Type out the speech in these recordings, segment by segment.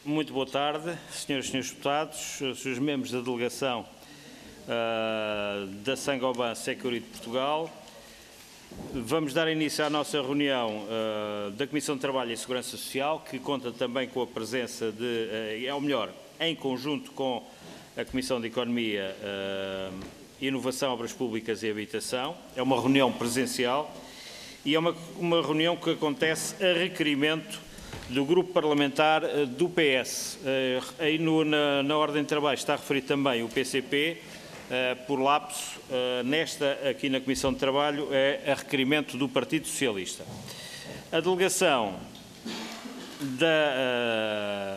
Muito boa tarde, senhoras e senhores deputados, senhores membros da delegação da Saint-Gobain Security de Portugal. Vamos dar início à nossa reunião da Comissão de Trabalho e Segurança Social, que conta também com a presença de, ou melhor, em conjunto com a Comissão de Economia, Inovação, Obras Públicas e Habitação. É uma reunião presencial e é uma reunião que acontece a requerimento do Grupo Parlamentar do PS. Aí na ordem de trabalho está referido também o PCP, por lapso, aqui na Comissão de Trabalho, é a requerimento do Partido Socialista. A delegação da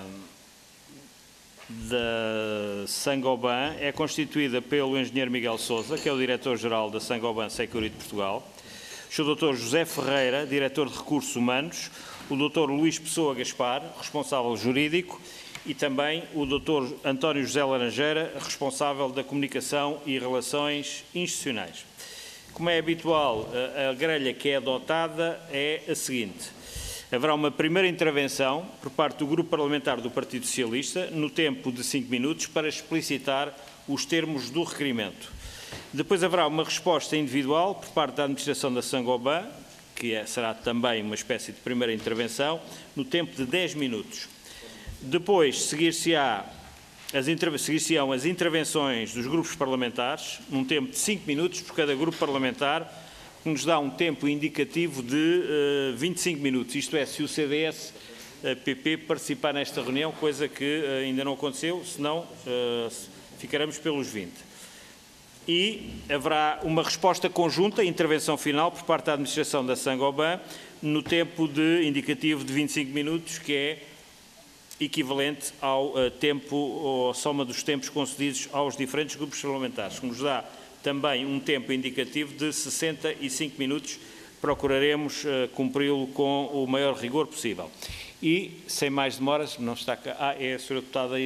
Saint-Gobain é constituída pelo engenheiro Miguel Sousa, que é o diretor-geral da Saint-Gobain Security de Portugal, o Sr. Dr. José Ferreira, diretor de Recursos Humanos, o Dr. Luís Pessoa Gaspar, responsável jurídico, e também o Dr. António José Laranjeira, responsável da Comunicação e Relações Institucionais. Como é habitual, a grelha que é adotada é a seguinte. Haverá uma primeira intervenção por parte do Grupo Parlamentar do Partido Socialista, no tempo de 5 minutos, para explicitar os termos do requerimento. Depois haverá uma resposta individual por parte da Administração da Saint-Gobain, que será também uma espécie de primeira intervenção, no tempo de 10 minutos. Depois seguir-se-ão as intervenções dos grupos parlamentares, num tempo de 5 minutos por cada grupo parlamentar, que nos dá um tempo indicativo de 25 minutos. Isto é, se o CDS-PP participar nesta reunião, coisa que ainda não aconteceu, senão ficaremos pelos 20. E haverá uma resposta conjunta, intervenção final, por parte da Administração da Saint-Gobain, no tempo indicativo de 25 minutos, que é equivalente ao tempo, ou à soma dos tempos concedidos aos diferentes grupos parlamentares, que nos dá também um tempo indicativo de 65 minutos. Procuraremos cumpri-lo com o maior rigor possível. E, sem mais demoras, não está cá, é a Sra. Deputada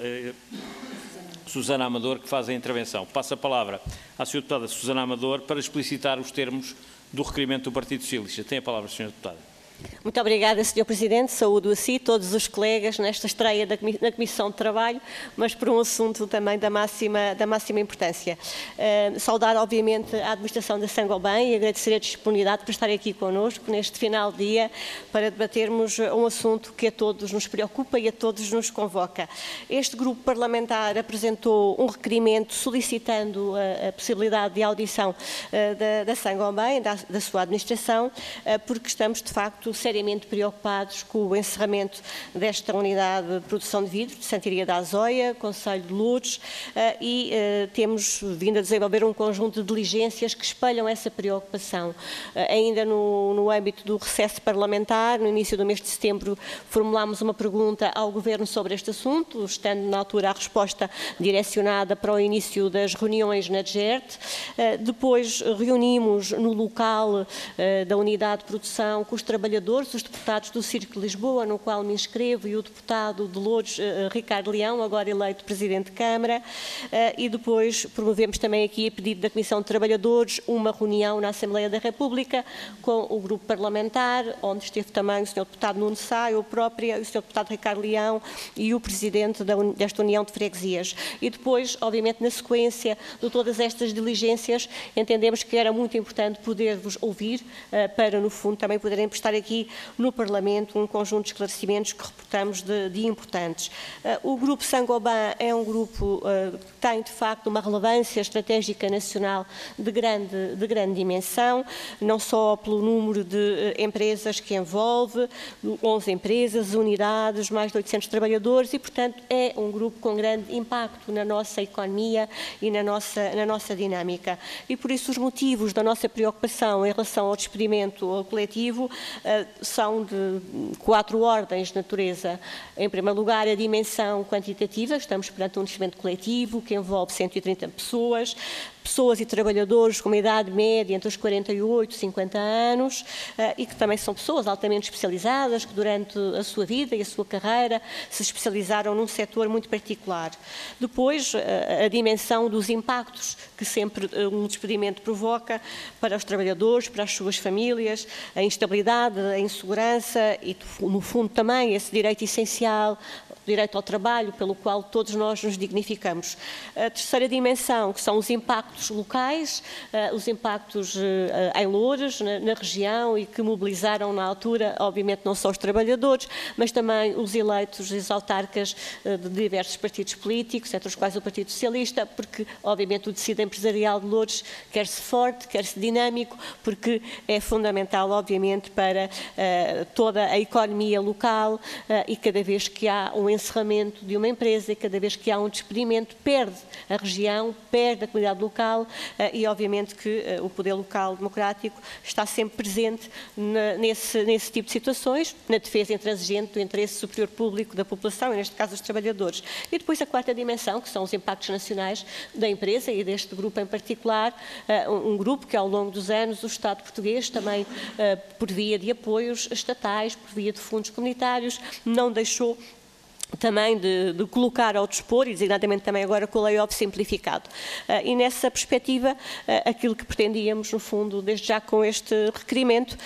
Susana Amador que faz a intervenção. Passo a palavra à Sra. Deputada Susana Amador para explicitar os termos do requerimento do Partido Socialista. Tem a palavra, Sra. Deputada. Muito obrigada, Sr. Presidente. Saúdo a si, todos os colegas, nesta estreia na Comissão de Trabalho, mas por um assunto também da máxima importância. Saudar, obviamente, a Administração da Saint-Gobain e agradecer a disponibilidade para estar aqui connosco neste final de dia para debatermos um assunto que a todos nos preocupa e a todos nos convoca. Este grupo parlamentar apresentou um requerimento solicitando a possibilidade de audição da Saint-Gobain, da sua administração, porque estamos, de facto, seriamente preocupados com o encerramento desta unidade de produção de vidro de Santiria da Azóia, Concelho de Lourdes, e temos vindo a desenvolver um conjunto de diligências que espelham essa preocupação. Ainda no âmbito do recesso parlamentar, no início do mês de setembro, formulámos uma pergunta ao Governo sobre este assunto, estando na altura a resposta direcionada para o início das reuniões na DGERT. Depois reunimos no local da unidade de produção com os trabalhadores, os deputados do Círculo de Lisboa, no qual me inscrevo, e o deputado de Lourdes, Ricardo Leão, agora eleito Presidente de Câmara, e depois promovemos também aqui, a pedido da Comissão de Trabalhadores, uma reunião na Assembleia da República com o grupo parlamentar, onde esteve também o Sr. Deputado Nuno Sá, eu própria, o Sr. Deputado Ricardo Leão e o Presidente desta União de Freguesias. E depois, obviamente, na sequência de todas estas diligências, entendemos que era muito importante poder-vos ouvir, para, no fundo, também poderem prestar aqui no Parlamento um conjunto de esclarecimentos que reportamos de importantes. O Grupo Saint-Gobain é um grupo que tem, de facto, uma relevância estratégica nacional de grande dimensão, não só pelo número de empresas que envolve, 11 empresas, unidades, mais de 800 trabalhadores e, portanto, é um grupo com grande impacto na nossa economia e na nossa dinâmica. E, por isso, os motivos da nossa preocupação em relação ao despedimento coletivo são de 4 ordens de natureza. Em primeiro lugar, a dimensão quantitativa. Estamos perante um despedimento coletivo que envolve 130 pessoas e trabalhadores com uma idade média entre os 48 e 50 anos e que também são pessoas altamente especializadas que durante a sua vida e a sua carreira se especializaram num setor muito particular. Depois, a dimensão dos impactos que sempre um despedimento provoca para os trabalhadores, para as suas famílias, a instabilidade, a insegurança e, no fundo, também esse direito essencial direito ao trabalho, pelo qual todos nós nos dignificamos. A terceira dimensão, que são os impactos locais, os impactos em Loures, na região, e que mobilizaram na altura, obviamente, não só os trabalhadores, mas também os eleitos e os autarcas de diversos partidos políticos, entre os quais o Partido Socialista, porque, obviamente, o tecido empresarial de Loures quer-se forte, quer-se dinâmico, porque é fundamental, obviamente, para toda a economia local, e cada vez que há um encerramento de uma empresa e cada vez que há um despedimento, perde a região, perde a comunidade local, e obviamente que o poder local democrático está sempre presente nesse tipo de situações, na defesa intransigente do interesse superior público da população, e neste caso dos trabalhadores. E depois a quarta dimensão, que são os impactos nacionais da empresa e deste grupo em particular, um grupo que ao longo dos anos o Estado português também, por via de apoios estatais, por via de fundos comunitários, não deixou também de colocar ao dispor, e designadamente também agora com o layoff simplificado. E nessa perspectiva, aquilo que pretendíamos, no fundo, desde já com este requerimento,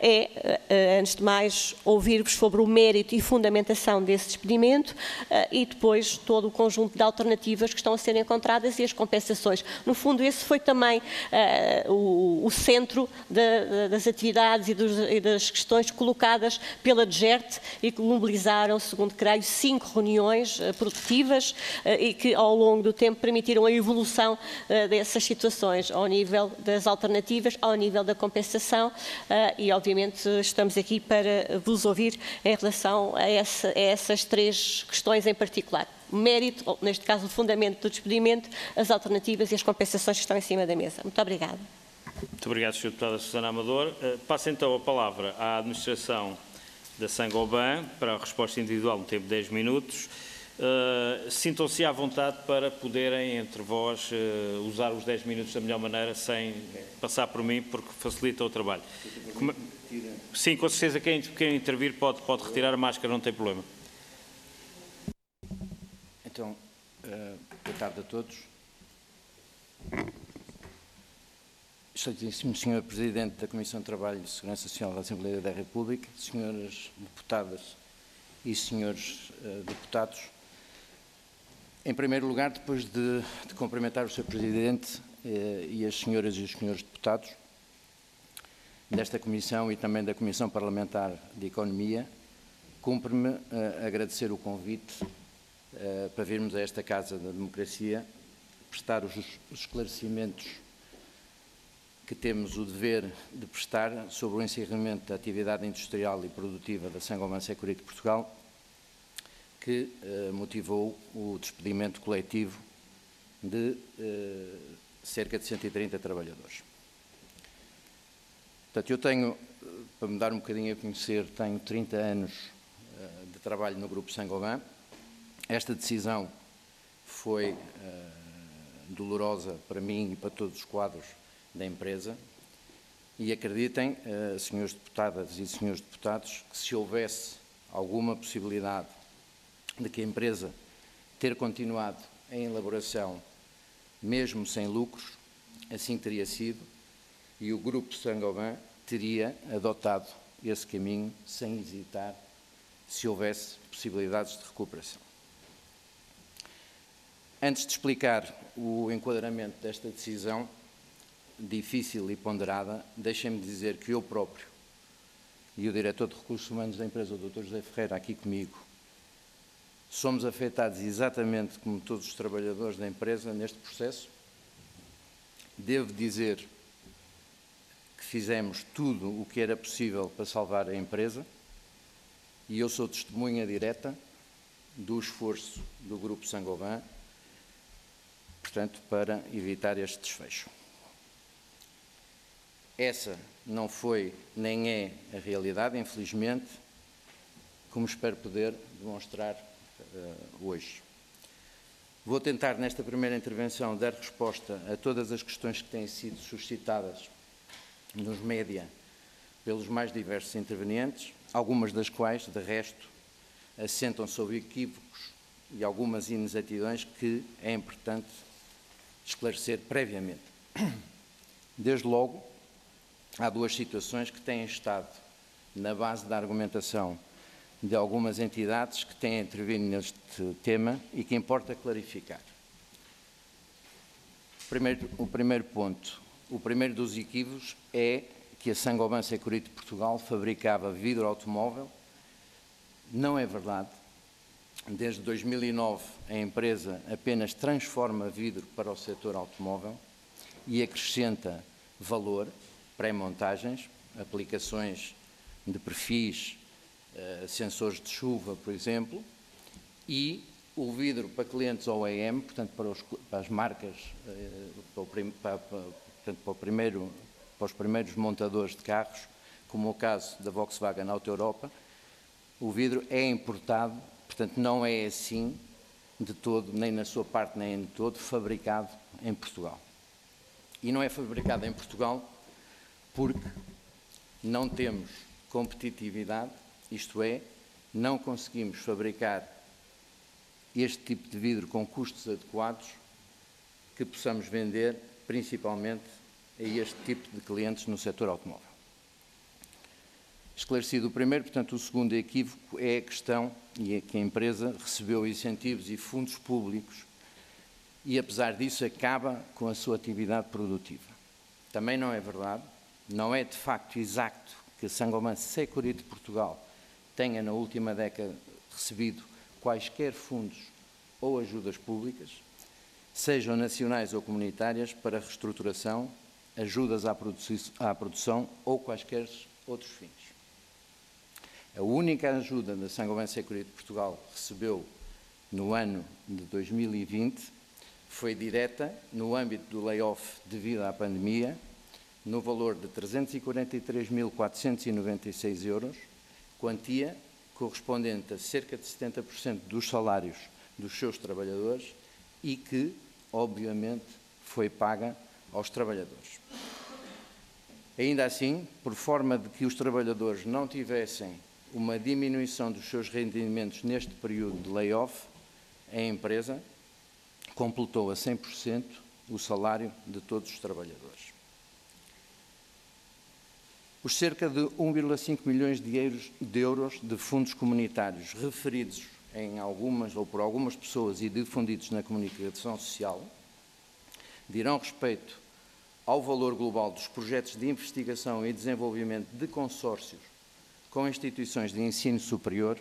é, antes de mais, ouvir-vos sobre o mérito e fundamentação desse despedimento, e depois todo o conjunto de alternativas que estão a ser encontradas e as compensações. No fundo, esse foi também o centro das atividades e das questões colocadas pela DGERT e que mobilizaram, segundo creio, 5 reuniões produtivas e que ao longo do tempo permitiram a evolução dessas situações ao nível das alternativas, ao nível da compensação, e obviamente estamos aqui para vos ouvir em relação a essas 3 questões em particular. O mérito, ou neste caso o fundamento do despedimento, as alternativas e as compensações que estão em cima da mesa. Muito obrigada. Muito obrigado, Sra. Deputada Susana Amador. Passo então a palavra à Administração da Saint-Gobain para a resposta individual no tempo de 10 minutos. Sintam-se à vontade para poderem, entre vós, usar os 10 minutos da melhor maneira, sem passar por mim, porque facilita o trabalho. Sim, com certeza, quem intervir pode retirar a máscara, não tem problema. Então, boa tarde a todos. Excelentíssimo Sr. Presidente da Comissão de Trabalho e Segurança Social da Assembleia da República, Senhoras Deputadas e Senhores Deputados, em primeiro lugar, depois de cumprimentar o Sr. Presidente e as Senhoras e os Senhores Deputados desta Comissão e também da Comissão Parlamentar de Economia, cumpre-me agradecer o convite para virmos a esta Casa da Democracia prestar os esclarecimentos que temos o dever de prestar sobre o encerramento da atividade industrial e produtiva da Saint-Gobain Security Portugal, que motivou o despedimento coletivo de cerca de 130 trabalhadores. Portanto, eu tenho, para me dar um bocadinho a conhecer, tenho 30 anos de trabalho no Grupo Saint-Gobain. Esta decisão foi dolorosa para mim e para todos os quadros da empresa, e acreditem, senhores deputadas e senhores deputados, que se houvesse alguma possibilidade de que a empresa ter continuado em elaboração, mesmo sem lucros, assim teria sido, e o Grupo Saint-Gobain teria adotado esse caminho sem hesitar, se houvesse possibilidades de recuperação. Antes de explicar o enquadramento desta decisão, difícil e ponderada, deixem-me dizer que eu próprio e o Diretor de Recursos Humanos da empresa, o Dr. José Ferreira, aqui comigo, somos afetados exatamente como todos os trabalhadores da empresa neste processo. Devo dizer que fizemos tudo o que era possível para salvar a empresa e eu sou testemunha direta do esforço do Grupo Saint-Gobain, portanto, para evitar este desfecho. Essa não foi nem é a realidade, infelizmente, como espero poder demonstrar hoje. Vou tentar, nesta primeira intervenção, dar resposta a todas as questões que têm sido suscitadas nos média pelos mais diversos intervenientes, algumas das quais, de resto, assentam sobre equívocos e algumas inexatidões que é importante esclarecer previamente. Desde logo, há duas situações que têm estado na base da argumentação de algumas entidades que têm intervindo neste tema e que importa clarificar. O primeiro ponto, o primeiro dos equívocos é que a Saint-Gobain Security Portugal fabricava vidro automóvel. Não é verdade. Desde 2009, a empresa apenas transforma vidro para o setor automóvel e acrescenta valor, pré-montagens, aplicações de perfis, sensores de chuva, por exemplo, e o vidro para clientes OEM, portanto, para as marcas, para os primeiros montadores de carros, como o caso da Volkswagen Auto Europa, o vidro é importado, portanto, não é assim de todo, nem na sua parte, nem de todo, fabricado em Portugal. E não é fabricado em Portugal porque não temos competitividade, isto é, não conseguimos fabricar este tipo de vidro com custos adequados que possamos vender principalmente a este tipo de clientes no setor automóvel. Esclarecido o primeiro, portanto, o segundo equívoco é a questão e é que a empresa recebeu incentivos e fundos públicos e, apesar disso, acaba com a sua atividade produtiva. Também não é verdade, não é de facto exato que a Saint-Gobain Security Portugal tenha, na última década, recebido quaisquer fundos ou ajudas públicas, sejam nacionais ou comunitárias, para reestruturação, ajudas à produção ou quaisquer outros fins. A única ajuda da Saint-Gobain Security Portugal recebeu no ano de 2020 foi direta no âmbito do layoff devido à pandemia, no valor de 343.496 euros, quantia correspondente a cerca de 70% dos salários dos seus trabalhadores e que, obviamente, foi paga aos trabalhadores. Ainda assim, por forma de que os trabalhadores não tivessem uma diminuição dos seus rendimentos neste período de layoff, a empresa completou a 100% o salário de todos os trabalhadores. Os cerca de 1,5 milhões de euros de fundos comunitários referidos em algumas ou por algumas pessoas e difundidos na comunicação social dirão respeito ao valor global dos projetos de investigação e desenvolvimento de consórcios com instituições de ensino superior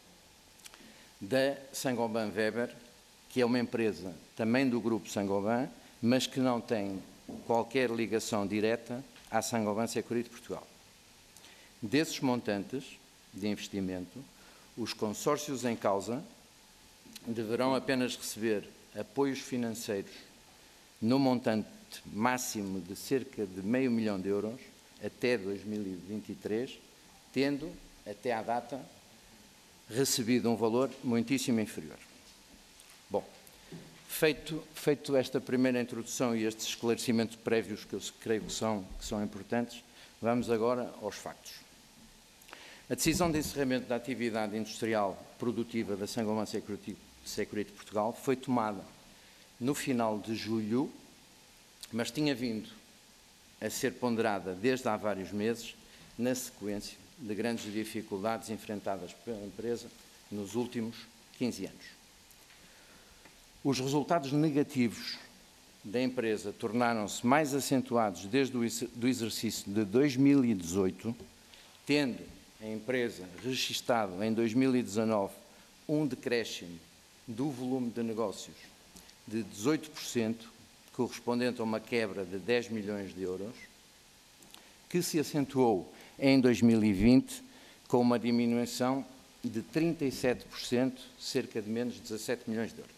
da Saint-Gobain Weber, que é uma empresa também do grupo Saint-Gobain, mas que não tem qualquer ligação direta à Saint-Gobain Security Portugal. Desses montantes de investimento, os consórcios em causa deverão apenas receber apoios financeiros no montante máximo de cerca de €500 mil até 2023, tendo, até à data, recebido um valor muitíssimo inferior. Bom, feito esta primeira introdução e estes esclarecimentos prévios que eu creio que são importantes, vamos agora aos factos. A decisão de encerramento da atividade industrial produtiva da Saint-Gobain Security Portugal foi tomada no final de julho, mas tinha vindo a ser ponderada desde há vários meses, na sequência de grandes dificuldades enfrentadas pela empresa nos últimos 15 anos. Os resultados negativos da empresa tornaram-se mais acentuados desde o exercício de 2018, tendo a empresa registado em 2019 um decréscimo do volume de negócios de 18%, correspondente a uma quebra de 10 milhões de euros, que se acentuou em 2020 com uma diminuição de 37%, cerca de menos de 17 milhões de euros.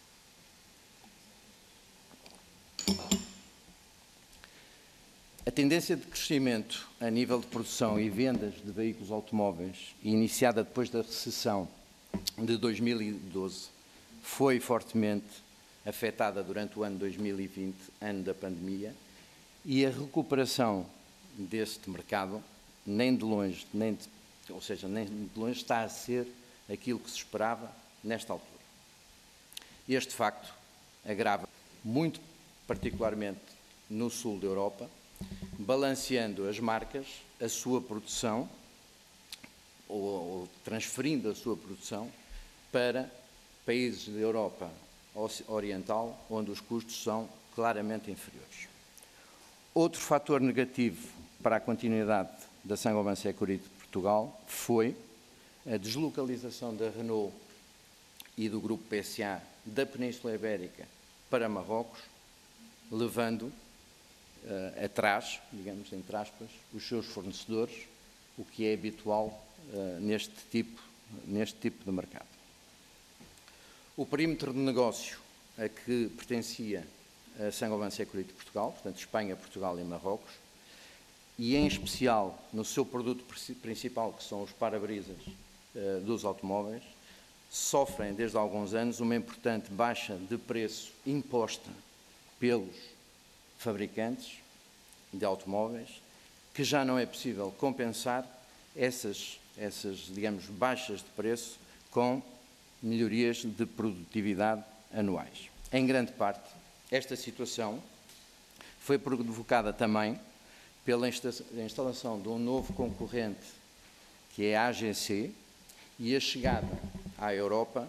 A tendência de crescimento a nível de produção e vendas de veículos automóveis, iniciada depois da recessão de 2012, foi fortemente afetada durante o ano 2020, ano da pandemia, e a recuperação deste mercado nem de longe está a ser aquilo que se esperava nesta altura. Este facto agrava muito particularmente no sul da Europa, balanceando as marcas, a sua produção, ou transferindo a sua produção para países da Europa Oriental, onde os custos são claramente inferiores. Outro fator negativo para a continuidade da Saint-Gobain Sekurit de Portugal foi a deslocalização da Renault e do grupo PSA da Península Ibérica para Marrocos, levando atrás, digamos entre aspas, os seus fornecedores, o que é habitual neste tipo de mercado. O perímetro de negócio a que pertencia a Saint-Gobain Sekurit de Portugal, portanto Espanha, Portugal e Marrocos, e em especial no seu produto principal, que são os para-brisas dos automóveis, sofrem desde há alguns anos uma importante baixa de preço imposta pelos fabricantes de automóveis, que já não é possível compensar essas digamos, baixas de preço com melhorias de produtividade anuais. Em grande parte, esta situação foi provocada também pela instalação de um novo concorrente, que é a AGC, e a chegada à Europa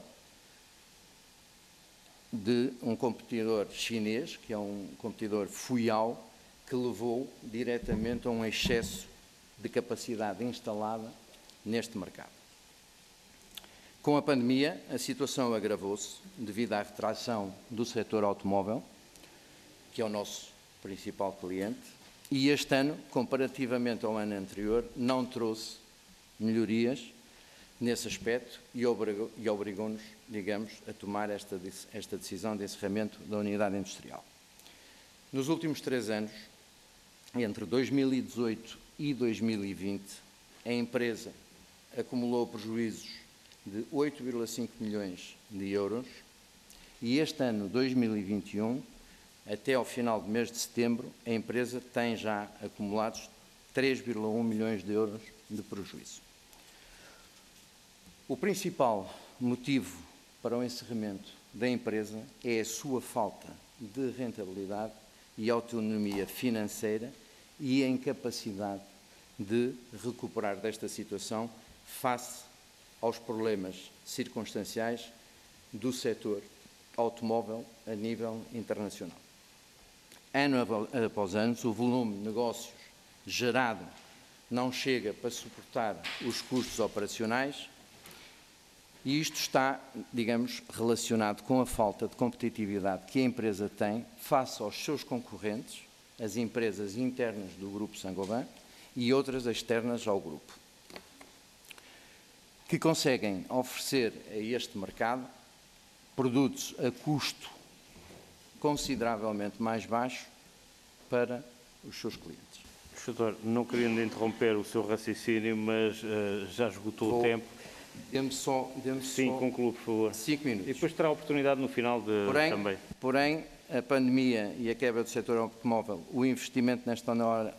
de um competidor chinês, que é um competidor Fuyao, que levou diretamente a um excesso de capacidade instalada neste mercado. Com a pandemia, a situação agravou-se devido à retração do setor automóvel, que é o nosso principal cliente, e este ano, comparativamente ao ano anterior, não trouxe melhorias nesse aspecto e obrigou-nos, digamos, a tomar esta decisão de encerramento da unidade industrial. Nos últimos 3 anos, entre 2018 e 2020, a empresa acumulou prejuízos de 8,5 milhões de euros e este ano, 2021, até ao final do mês de setembro, a empresa tem já acumulados 3,1 milhões de euros de prejuízo. O principal motivo para o encerramento da empresa é a sua falta de rentabilidade e autonomia financeira e a incapacidade de recuperar desta situação face aos problemas circunstanciais do setor automóvel a nível internacional. Ano após ano, o volume de negócios gerado não chega para suportar os custos operacionais e isto está, digamos, relacionado com a falta de competitividade que a empresa tem face aos seus concorrentes, as empresas internas do Grupo Saint-Gobain e outras externas ao grupo, que conseguem oferecer a este mercado produtos a custo consideravelmente mais baixo para os seus clientes. Doutor, não querendo interromper o seu raciocínio, mas já esgotou o tempo. Dê-me só... Sim, conclua, por favor. 5 minutos. E depois terá a oportunidade no final também. Porém, a pandemia e a quebra do setor automóvel, o investimento nesta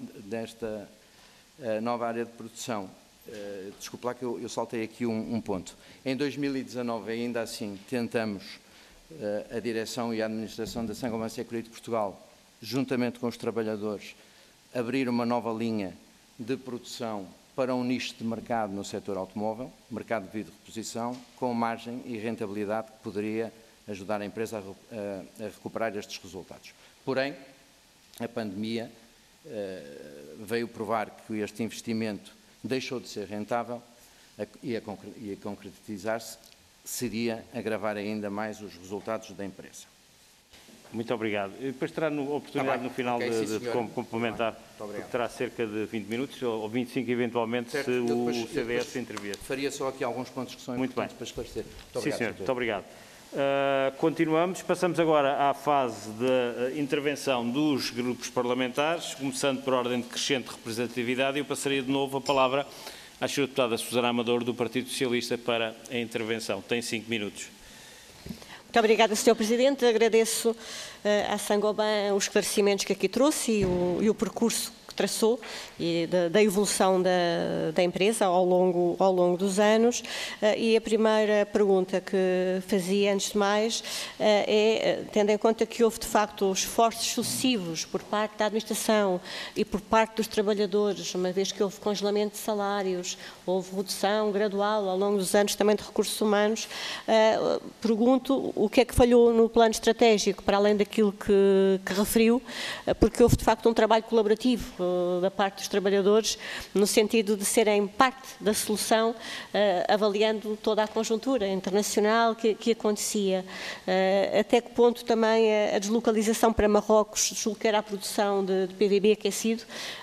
nova área de produção, desculpe lá que eu saltei aqui um ponto. Em 2019, ainda assim, tentamos, a direção e a administração da Saint-Gobain Sekurit de Portugal, juntamente com os trabalhadores, abrir uma nova linha de produção para um nicho de mercado no setor automóvel, mercado de vidro de reposição, com margem e rentabilidade que poderia ajudar a empresa a recuperar estes resultados. Porém, a pandemia veio provar que este investimento deixou de ser rentável e a concretizar-se seria agravar ainda mais os resultados da empresa. Muito obrigado. E depois terá a oportunidade no final de complementar, porque terá cerca de 20 minutos, ou 25 eventualmente, certo, se o CDS intervir. Faria só aqui alguns pontos que são importantes para esclarecer. Muito obrigado, sim, senhor. Muito obrigado. Continuamos. Passamos agora à fase de intervenção dos grupos parlamentares, começando por ordem de crescente representatividade. Eu passaria de novo a palavra à Sra. Deputada Susana Amador, do Partido Socialista, para a intervenção. Tem 5 minutos. Muito obrigada, Sr. Presidente. Agradeço à Saint-Gobain os esclarecimentos que aqui trouxe e o percurso que traçou e da evolução da empresa ao longo dos anos. E a primeira pergunta que fazia, antes de mais, é, tendo em conta que houve de facto esforços sucessivos por parte da administração e por parte dos trabalhadores, uma vez que houve congelamento de salários, houve redução gradual ao longo dos anos também de recursos humanos, pergunto o que é que falhou no plano estratégico, para além daquilo que referiu, porque houve de facto um trabalho colaborativo da parte dos trabalhadores, no sentido de serem parte da solução, avaliando toda a conjuntura internacional que acontecia. Até que ponto também a deslocalização para Marrocos, julgo que era a produção de PVB aquecido,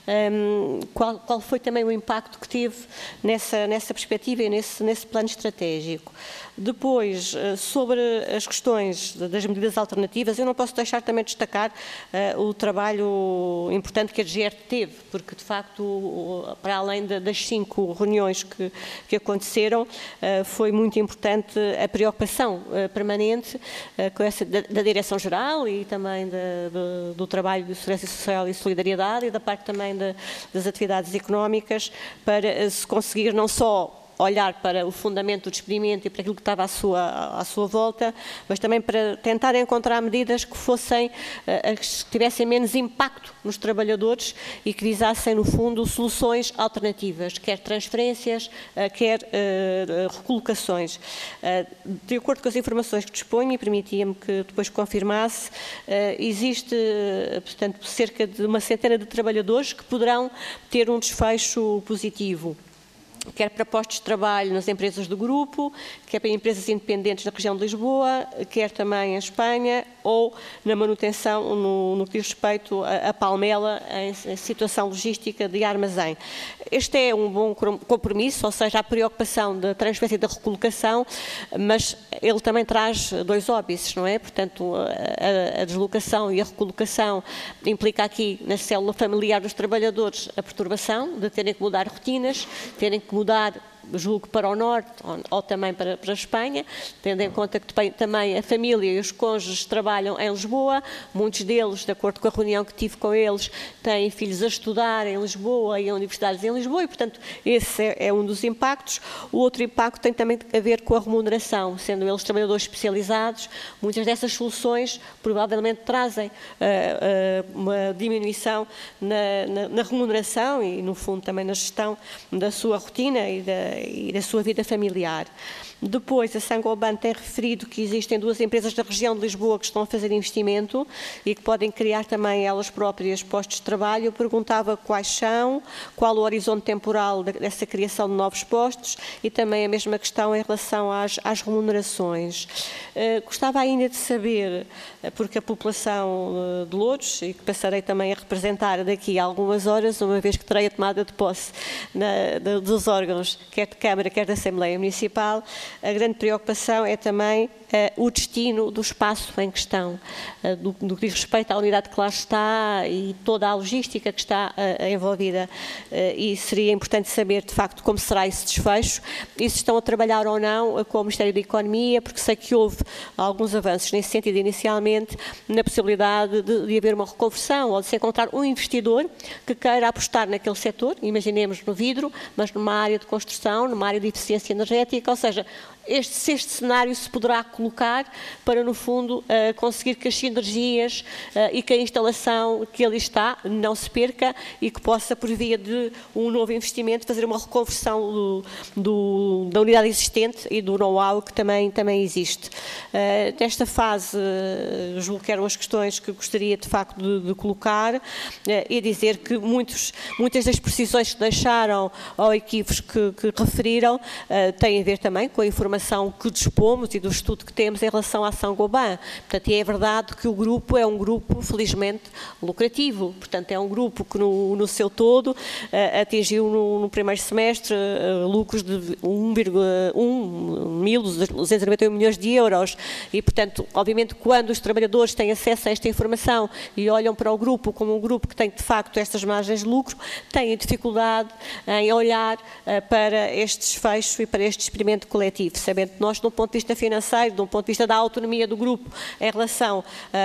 qual foi também o impacto que teve nessa perspectiva e nesse plano estratégico. Depois, sobre as questões das medidas alternativas, eu não posso deixar também de destacar o trabalho importante que a DGERT teve, porque de facto, para além das 5 reuniões que aconteceram, foi muito importante a preocupação permanente com essa, da Direção-Geral e também do trabalho de Segurança Social e Solidariedade e da parte também das atividades económicas, para se conseguir não só olhar para o fundamento do despedimento e para aquilo que estava à sua volta, mas também para tentar encontrar medidas que fossem, que tivessem menos impacto nos trabalhadores e que visassem, no fundo, soluções alternativas, quer transferências, quer recolocações. De acordo com as informações que disponho, e permitia-me que depois confirmasse, existe, portanto, cerca de uma centena de trabalhadores que poderão ter um desfecho positivo, quer para postos de trabalho nas empresas do grupo, quer para empresas independentes na região de Lisboa, quer também em Espanha, ou na manutenção no que diz respeito a Palmela, em situação logística de armazém. Este é um bom compromisso, ou seja, a preocupação da transferência e da recolocação, mas ele também traz 2 óbices, não é? Portanto, a deslocação e a recolocação implica aqui, na célula familiar dos trabalhadores, a perturbação de terem que mudar rotinas, terem que mudar, julgo, para o norte ou também para a Espanha, tendo em conta que também a família e os cônjuges trabalham em Lisboa, muitos deles, de acordo com a reunião que tive com eles, têm filhos a estudar em Lisboa e em universidades em Lisboa e, portanto, esse é um dos impactos. O outro impacto tem também a ver com a remuneração, sendo eles trabalhadores especializados, muitas dessas soluções provavelmente trazem uma diminuição na remuneração e, no fundo, também na gestão da sua rotina e da sua vida familiar. Depois, a Saint-Gobain tem referido que existem 2 empresas da região de Lisboa que estão a fazer investimento e que podem criar também elas próprias postos de trabalho. Eu perguntava quais são, qual o horizonte temporal dessa criação de novos postos e também a mesma questão em relação às remunerações. Gostava ainda de saber, porque a população de Loures, e que passarei também a representar daqui a algumas horas, uma vez que terei a tomada de posse dos órgãos, quer de Câmara, quer da Assembleia Municipal, a grande preocupação é também o destino do espaço em questão, do que diz respeito à unidade que lá está e toda a logística que está envolvida. E seria importante saber, de facto, como será esse desfecho e se estão a trabalhar ou não com o Ministério da Economia, porque sei que houve alguns avanços nesse sentido inicialmente, na possibilidade de haver uma reconversão ou de se encontrar um investidor que queira apostar naquele setor, imaginemos no vidro, mas numa área de construção, numa área de eficiência energética, ou seja, este cenário se poderá colocar para, no fundo, conseguir que as sinergias e que a instalação que ali está não se perca e que possa, por via de um novo investimento, fazer uma reconversão da unidade existente e do know-how que também existe. Nesta fase, julgo que eram as questões que gostaria, de facto, de colocar e dizer que muitas das precisões que deixaram ou equívocos que referiram têm a ver também com a informação que dispomos e do estudo que temos em relação à Saint-Gobain. Portanto, é verdade que o grupo é um grupo, felizmente, lucrativo. Portanto, é um grupo que no seu todo atingiu no primeiro semestre lucros de 1.291 milhões de euros. E, portanto, obviamente, quando os trabalhadores têm acesso a esta informação e olham para o grupo como um grupo que tem, de facto, estas margens de lucro, têm dificuldade em olhar para este desfecho e para este experimento coletivo. sabendo que nós, de um ponto de vista financeiro, de um ponto de vista da autonomia do grupo em relação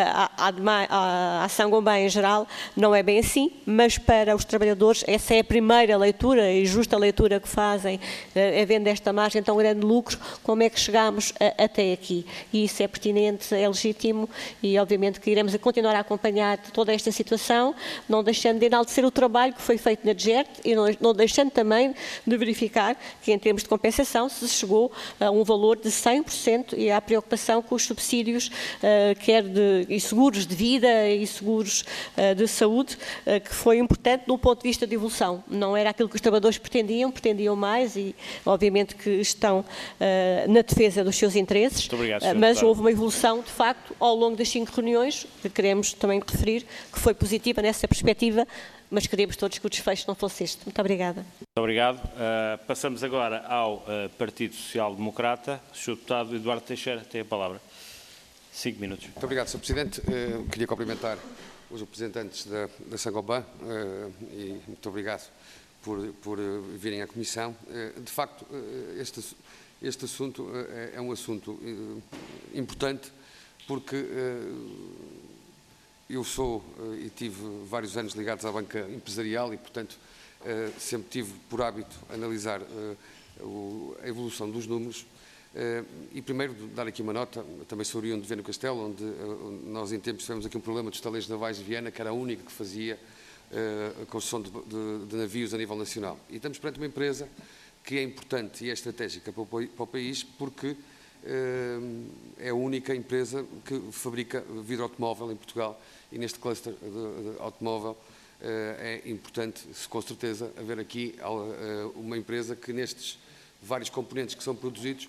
à Saint-Gobain em geral, não é bem assim, mas para os trabalhadores essa é a primeira leitura e justa leitura que fazem, havendo esta margem tão grande de lucro, como é que chegámos até aqui. E isso é pertinente, é legítimo e obviamente que iremos continuar a acompanhar toda esta situação, não deixando de enaltecer o trabalho que foi feito na DGERT e não deixando também de verificar que em termos de compensação se chegou a um valor de 100% e há preocupação com os subsídios, quer e seguros de vida e seguros de saúde, que foi importante de um ponto de vista de evolução. Não era aquilo que os trabalhadores pretendiam mais e obviamente que estão na defesa dos seus interesses, mas houve uma evolução de facto ao longo das 5 reuniões, que queremos também referir, que foi positiva nessa perspectiva, mas queríamos todos que o desfecho não fosse este. Muito obrigada. Muito obrigado. Passamos agora ao Partido Social Democrata. O Sr. Deputado Eduardo Teixeira tem a palavra. 5 minutos. Muito obrigado, Sr. Presidente. Queria cumprimentar os representantes da Saint-Gobain e muito obrigado por virem à Comissão. De facto, este assunto é um assunto importante porque eu sou e tive vários anos ligados à banca empresarial e, portanto, sempre tive por hábito analisar a evolução dos números. E primeiro dar aqui uma nota, também sou oriundo de Viana do Castelo, onde nós em tempos tivemos aqui um problema dos estaleiros navais de Viana, que era a única que fazia a construção de navios a nível nacional. E estamos perante uma empresa que é importante e é estratégica para o país porque é a única empresa que fabrica vidro automóvel em Portugal e neste cluster de automóvel é importante, com certeza, haver aqui uma empresa que nestes vários componentes que são produzidos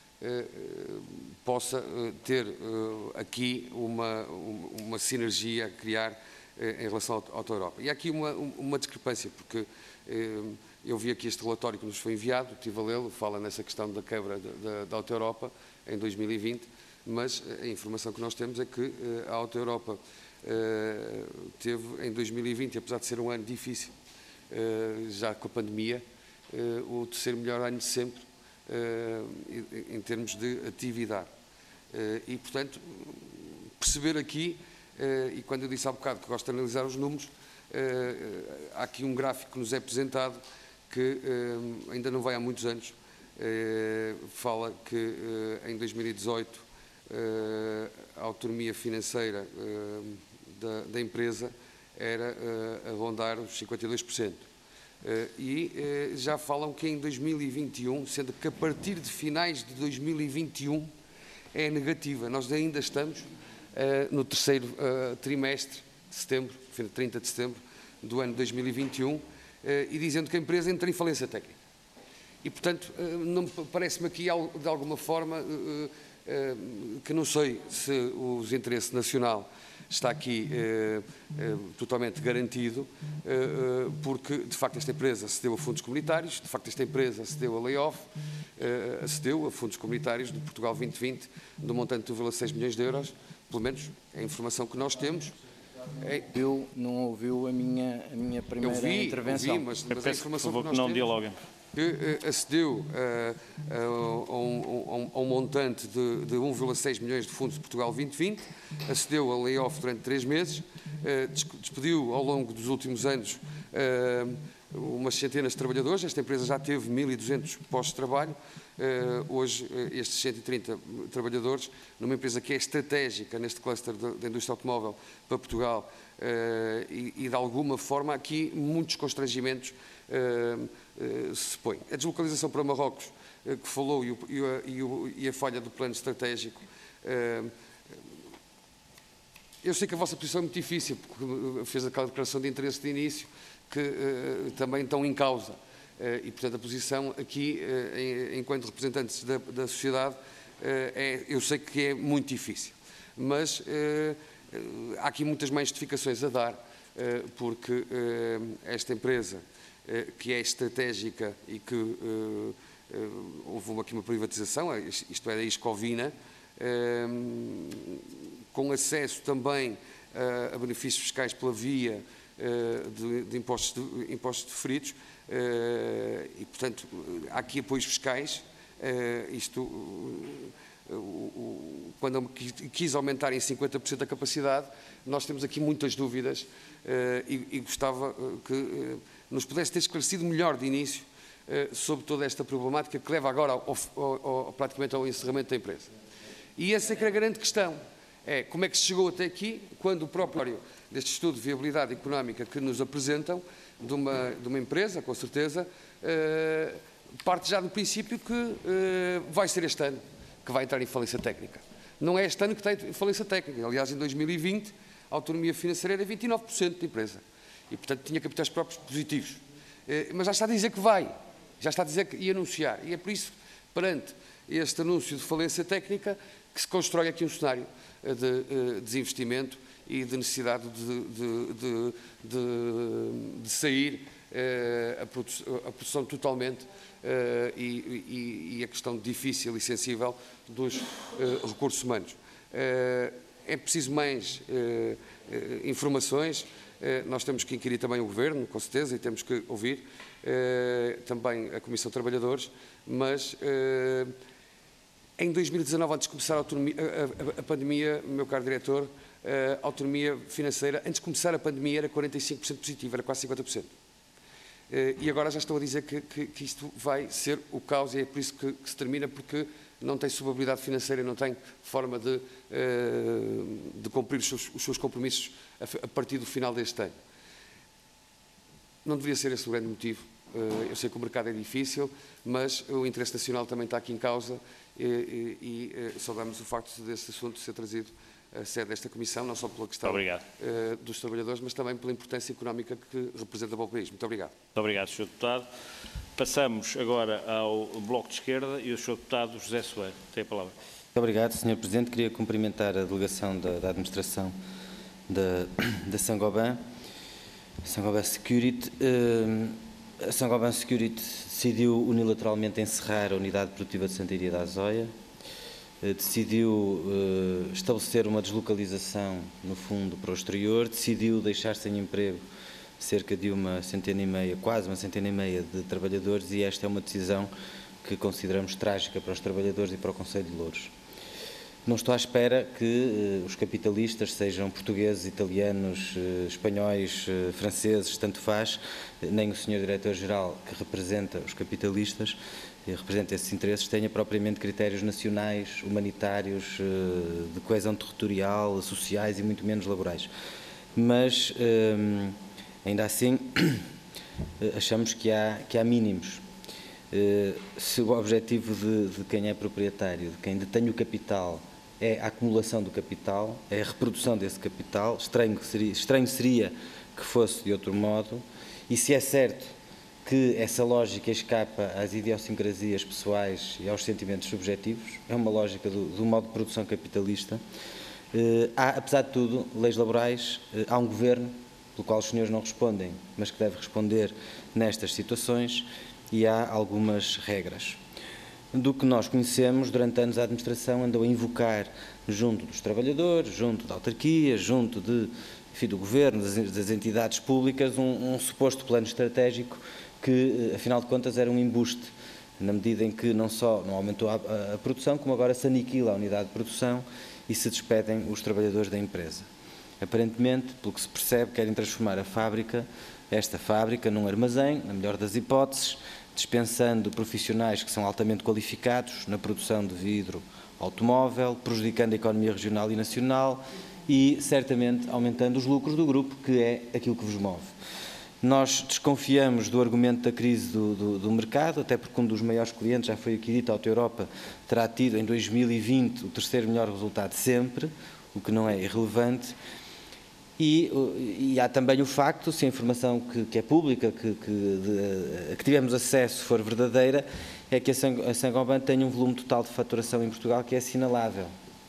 possa ter aqui uma sinergia a criar em relação à Auto Europa. E há aqui uma discrepância, porque eu vi aqui este relatório que nos foi enviado, estive a lê-lo, fala nessa questão da quebra da Auto Europa em 2020, mas a informação que nós temos é que a Auto Europa teve em 2020, apesar de ser um ano difícil, já com a pandemia, o terceiro melhor ano de sempre em termos de atividade. E, portanto, perceber aqui, e quando eu disse há bocado que gosto de analisar os números, há aqui um gráfico que nos é apresentado que ainda não vai há muitos anos, fala que em 2018 a autonomia financeira da empresa era a rondar os 52%. E já falam que em 2021, sendo que a partir de finais de 2021 é negativa. Nós ainda estamos no terceiro trimestre de setembro, 30 de setembro do ano 2021, e dizendo que a empresa entra em falência técnica. E, portanto, parece-me aqui, de alguma forma, que não sei se o interesse nacional está aqui totalmente garantido, porque, de facto, esta empresa cedeu a fundos comunitários, de facto, esta empresa cedeu a layoff, cedeu a fundos comunitários de Portugal 2020, do montante de 2,6 milhões de euros, pelo menos é a informação que nós temos. Não ouviu a minha primeira intervenção. Eu vi, mas a informação que nós não temos... dialoguem. Que acedeu a um montante de 1,6 milhões de fundos de Portugal 2020, acedeu a layoff durante 3 meses, despediu ao longo dos últimos anos umas centenas de trabalhadores. Esta empresa já teve 1.200 postos de trabalho. Hoje, estes 130 trabalhadores, numa empresa que é estratégica neste cluster da indústria automóvel para Portugal, e de alguma forma aqui muitos constrangimentos se põe. A deslocalização para Marrocos, que falou, e a falha do plano estratégico. Eu sei que a vossa posição é muito difícil, porque fez aquela declaração de interesse de início, que também estão em causa. E, portanto, a posição aqui, enquanto representantes da sociedade, eu sei que é muito difícil. Mas há aqui muitas mais justificações a dar, porque esta empresa, que é estratégica e que houve aqui uma privatização, isto é, da Iscovina, com acesso também a benefícios fiscais pela via de impostos deferidos, e, portanto, há aqui apoios fiscais Quando quis aumentar em 50% a capacidade, nós temos aqui muitas dúvidas e gostava que nos pudesse ter esclarecido melhor de início sobre toda esta problemática que leva agora praticamente ao encerramento da empresa. E essa é que é a grande questão, é como é que se chegou até aqui, quando o próprio deste estudo de viabilidade económica que nos apresentam, de uma empresa, com certeza, parte já do princípio que vai ser este ano que vai entrar em falência técnica. Não é este ano que está em falência técnica. Aliás, em 2020, a autonomia financeira era 29% de empresa. E, portanto, tinha capitais próprios positivos. Mas já está a dizer que vai. Já está a dizer que ia anunciar. E é por isso, perante este anúncio de falência técnica, que se constrói aqui um cenário de desinvestimento e de necessidade de sair a produção totalmente e a questão difícil e sensível dos recursos humanos. É preciso mais informações, nós temos que inquirir também o Governo, com certeza, e temos que ouvir também a Comissão de Trabalhadores, mas em 2019, antes de começar a pandemia, meu caro diretor, a autonomia financeira, antes de começar a pandemia, era 45% positiva, era quase 50%. E agora já estão a dizer que isto vai ser o caos e é por isso que se termina, porque não tem solvabilidade financeira, não tem forma de cumprir os seus compromissos a partir do final deste ano. Não deveria ser esse o grande motivo. Eu sei que o mercado é difícil, mas o interesse nacional também está aqui em causa e saudamos o facto deste assunto ser trazido à sede desta Comissão, não só pela questão dos trabalhadores, mas também pela importância económica que representa para o país. Muito obrigado. Muito obrigado, Sr. Deputado. Passamos agora ao Bloco de Esquerda e o Sr. Deputado José Soeiro. Tem a palavra. Muito obrigado, Sr. Presidente. Queria cumprimentar a delegação da administração da Saint-Gobain Security. A Saint-Gobain Security decidiu unilateralmente encerrar a unidade produtiva de Santa Iria da Azóia, decidiu estabelecer uma deslocalização, no fundo, para o exterior, decidiu deixar sem emprego cerca de quase uma centena e meia de trabalhadores, e esta é uma decisão que consideramos trágica para os trabalhadores e para o Concelho de Louros. Não estou à espera que os capitalistas, sejam portugueses, italianos, espanhóis, franceses, tanto faz, nem o Sr. Diretor-Geral, que representa os capitalistas e representa esses interesses, tenha propriamente critérios nacionais, humanitários, de coesão territorial, sociais e muito menos laborais. Mas, ainda assim, achamos que há mínimos. Se o objetivo de quem é proprietário, de quem detém o capital, é a acumulação do capital, é a reprodução desse capital, estranho seria que fosse de outro modo, e se é certo que essa lógica escapa às idiosincrasias pessoais e aos sentimentos subjetivos, é uma lógica do modo de produção capitalista, há, apesar de tudo, leis laborais, há um governo, pelo qual os senhores não respondem, mas que deve responder nestas situações, e há algumas regras. Do que nós conhecemos, durante anos a administração andou a invocar junto dos trabalhadores, junto da autarquia, junto do governo, das entidades públicas, um suposto plano estratégico que, afinal de contas, era um embuste, na medida em que não só não aumentou a produção, como agora se aniquila a unidade de produção e se despedem os trabalhadores da empresa. Aparentemente, pelo que se percebe, querem transformar esta fábrica num armazém, na melhor das hipóteses, dispensando profissionais que são altamente qualificados na produção de vidro automóvel, prejudicando a economia regional e nacional e, certamente, aumentando os lucros do grupo, que é aquilo que vos move. Nós desconfiamos do argumento da crise do mercado, até porque um dos maiores clientes, já foi aqui dito, a Auto Europa, terá tido em 2020 o terceiro melhor resultado sempre, o que não é irrelevante. E há também o facto, se a informação que é pública, que tivemos acesso for verdadeira, é que a Saint-Gobain tem um volume total de faturação em Portugal que é assinalável.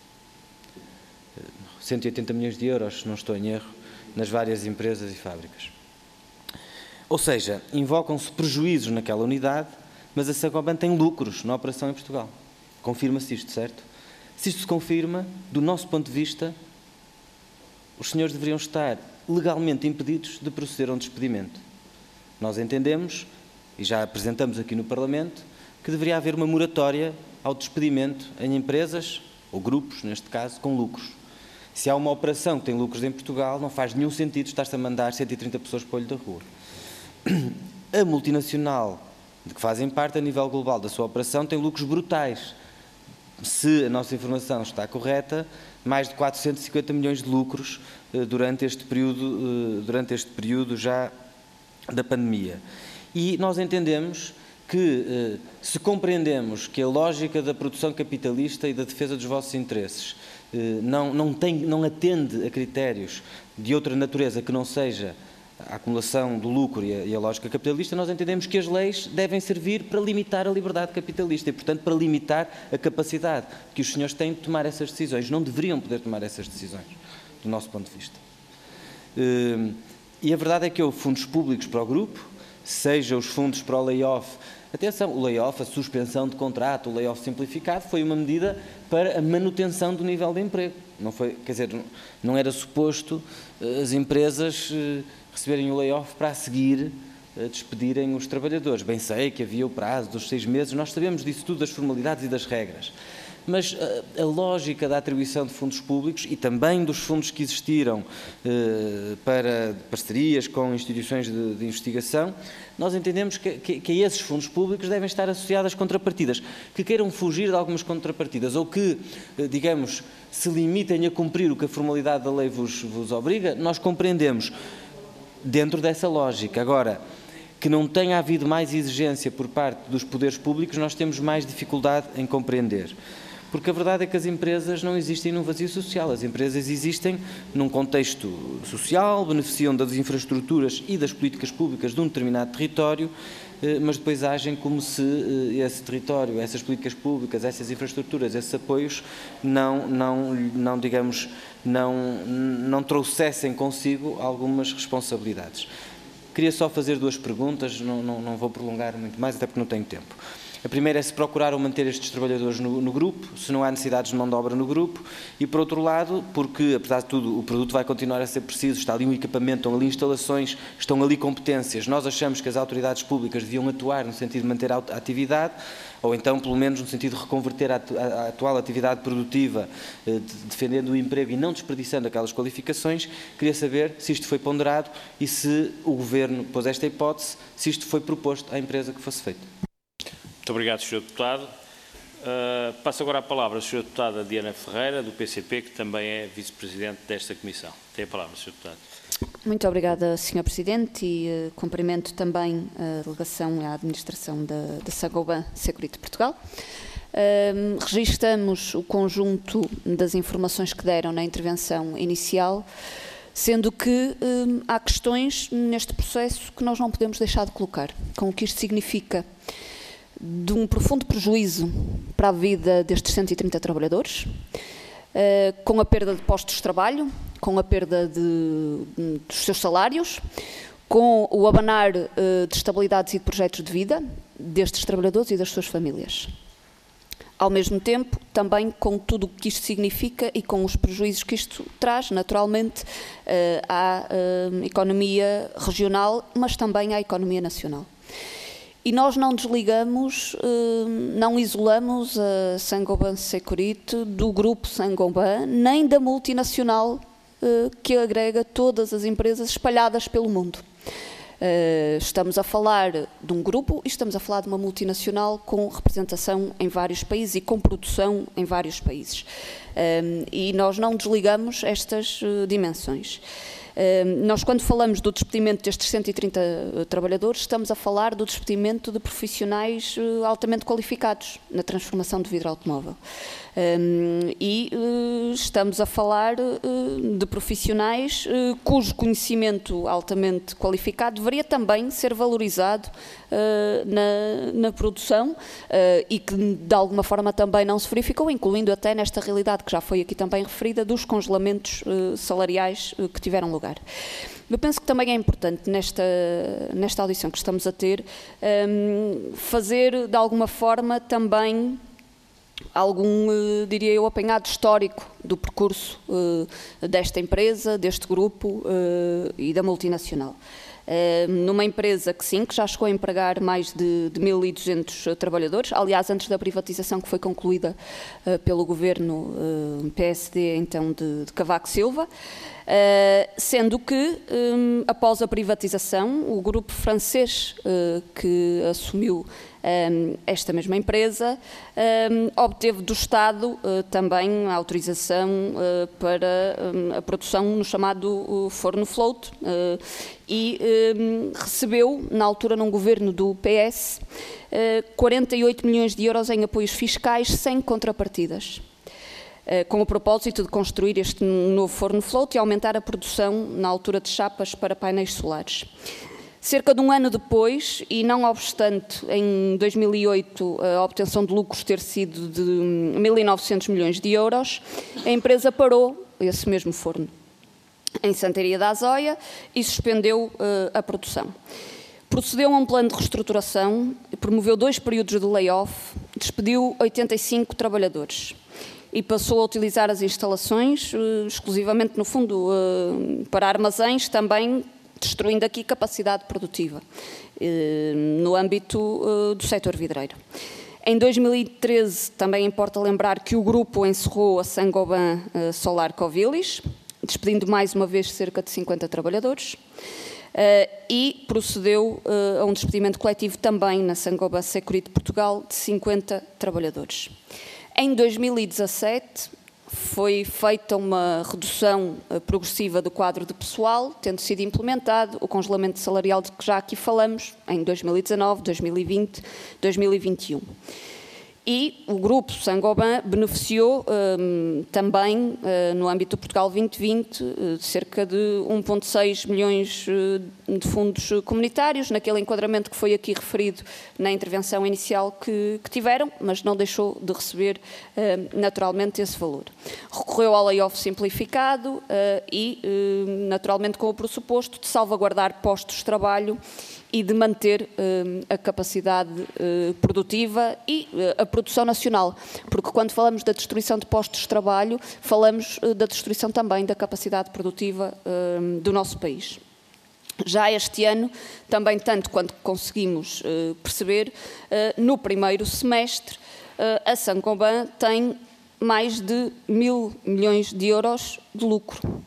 180 milhões de euros, se não estou em erro, nas várias empresas e fábricas. Ou seja, invocam-se prejuízos naquela unidade, mas a Saint-Gobain tem lucros na operação em Portugal. Confirma-se isto, certo? Se isto se confirma, do nosso ponto de vista, os senhores deveriam estar legalmente impedidos de proceder a um despedimento. Nós entendemos, e já apresentamos aqui no Parlamento, que deveria haver uma moratória ao despedimento em empresas, ou grupos, neste caso, com lucros. Se há uma operação que tem lucros em Portugal, não faz nenhum sentido estar-se a mandar 130 pessoas para o olho da rua. A multinacional de que fazem parte, a nível global da sua operação, tem lucros brutais. Se a nossa informação está correta, mais de 450 milhões de lucros durante este período já da pandemia. E nós entendemos que, se compreendemos que a lógica da produção capitalista e da defesa dos vossos interesses não atende a critérios de outra natureza que não seja a acumulação do lucro e a lógica capitalista, nós entendemos que as leis devem servir para limitar a liberdade capitalista e, portanto, para limitar a capacidade que os senhores têm de tomar essas decisões. Não deveriam poder tomar essas decisões, do nosso ponto de vista. E a verdade é que houve fundos públicos para o grupo, seja os fundos para o layoff. Atenção, o layoff, a suspensão de contrato, o layoff simplificado, foi uma medida para a manutenção do nível de emprego. Não foi, quer dizer, não era suposto as empresas receberem o layoff para a seguir despedirem os trabalhadores. Bem sei que havia o prazo dos 6 meses, nós sabemos disso tudo, das formalidades e das regras. Mas a lógica da atribuição de fundos públicos e também dos fundos que existiram para parcerias com instituições de investigação, nós entendemos que a esses fundos públicos devem estar associadas contrapartidas, que queiram fugir de algumas contrapartidas ou que, digamos, se limitem a cumprir o que a formalidade da lei vos obriga, nós compreendemos dentro dessa lógica. Agora, que não tenha havido mais exigência por parte dos poderes públicos, nós temos mais dificuldade em compreender. Porque a verdade é que as empresas não existem num vazio social. As empresas existem num contexto social, beneficiam das infraestruturas e das políticas públicas de um determinado território, mas depois agem como se esse território, essas políticas públicas, essas infraestruturas, esses apoios não trouxessem consigo algumas responsabilidades. Queria só fazer 2 perguntas, não vou prolongar muito mais, até porque não tenho tempo. A primeira é se procuraram manter estes trabalhadores no grupo, se não há necessidades de mão de obra no grupo, e por outro lado, porque apesar de tudo o produto vai continuar a ser preciso, está ali um equipamento, estão ali instalações, estão ali competências, nós achamos que as autoridades públicas deviam atuar no sentido de manter a atividade, ou então pelo menos no sentido de reconverter a atual atividade produtiva, defendendo o emprego e não desperdiçando aquelas qualificações. Queria saber se isto foi ponderado e se o Governo pôs esta hipótese, se isto foi proposto à empresa que fosse feito. Muito obrigado, Sr. Deputado. Passo agora a palavra à Sra. Deputada Diana Ferreira, do PCP, que também é Vice-Presidente desta Comissão. Tem a palavra, Sr. Deputado. Muito obrigada, Sr. Presidente, e cumprimento também a delegação e a administração da Saint-Gobain Security Portugal. Registramos o conjunto das informações que deram na intervenção inicial, sendo que há questões neste processo que nós não podemos deixar de colocar, com o que isto significa de um profundo prejuízo para a vida destes 130 trabalhadores, com a perda de postos de trabalho, com a perda dos seus salários, com o abanar de estabilidades e de projetos de vida destes trabalhadores e das suas famílias. Ao mesmo tempo, também com tudo o que isto significa e com os prejuízos que isto traz, naturalmente, à economia regional, mas também à economia nacional. E nós não desligamos, não isolamos a Saint-Gobain Security do grupo Saint-Gobain, nem da multinacional que agrega todas as empresas espalhadas pelo mundo. Estamos a falar de um grupo e estamos a falar de uma multinacional com representação em vários países e com produção em vários países. E nós não desligamos estas dimensões. Nós, quando falamos do despedimento destes 130 trabalhadores, estamos a falar do despedimento de profissionais altamente qualificados na transformação do vidro automóvel. E estamos a falar de profissionais cujo conhecimento altamente qualificado deveria também ser valorizado na produção e que de alguma forma também não se verificou, incluindo até nesta realidade que já foi aqui também referida dos congelamentos salariais que tiveram lugar. Eu penso que também é importante nesta audição que estamos a ter fazer de alguma forma também algum, diria eu, apanhado histórico do percurso desta empresa, deste grupo e da multinacional. numa empresa que sim, que já chegou a empregar mais de 1.200 trabalhadores, aliás, antes da privatização que foi concluída pelo governo PSD, então, de Cavaco Silva, sendo que, após a privatização, o grupo francês que assumiu esta mesma empresa obteve do Estado também a autorização para a produção no chamado forno float e recebeu, na altura, num governo do PS, 48 milhões de euros em apoios fiscais sem contrapartidas, com o propósito de construir este novo forno float e aumentar a produção na altura de chapas para painéis solares. Cerca de um ano depois, e não obstante em 2008 a obtenção de lucros ter sido de 1.900 milhões de euros, a empresa parou esse mesmo forno em Santaria da Azóia e suspendeu a produção. Procedeu a um plano de reestruturação, promoveu 2 períodos de layoff, despediu 85 trabalhadores e passou a utilizar as instalações exclusivamente, no fundo, para armazéns, também destruindo aqui capacidade produtiva no âmbito do setor vidreiro. Em 2013, também importa lembrar que o grupo encerrou a Saint-Gobain Solar Covilis, despedindo mais uma vez cerca de 50 trabalhadores, e procedeu a um despedimento coletivo também na Saint-Gobain Security Portugal de 50 trabalhadores. Em 2017, foi feita uma redução progressiva do quadro de pessoal, tendo sido implementado o congelamento salarial de que já aqui falamos, em 2019, 2020, 2021. E o grupo Saint-Gobain beneficiou também, no âmbito do Portugal 2020, de cerca de 1,6 milhões de fundos comunitários, naquele enquadramento que foi aqui referido na intervenção inicial que tiveram, mas não deixou de receber naturalmente esse valor. Recorreu ao layoff simplificado e, naturalmente, com o pressuposto de salvaguardar postos de trabalho e de manter a capacidade produtiva e a produção nacional, porque quando falamos da destruição de postos de trabalho, falamos da destruição também da capacidade produtiva do nosso país. Já este ano, também tanto quanto conseguimos perceber, no primeiro semestre, a Saint-Gobain tem mais de 1.000 milhões de euros de lucro.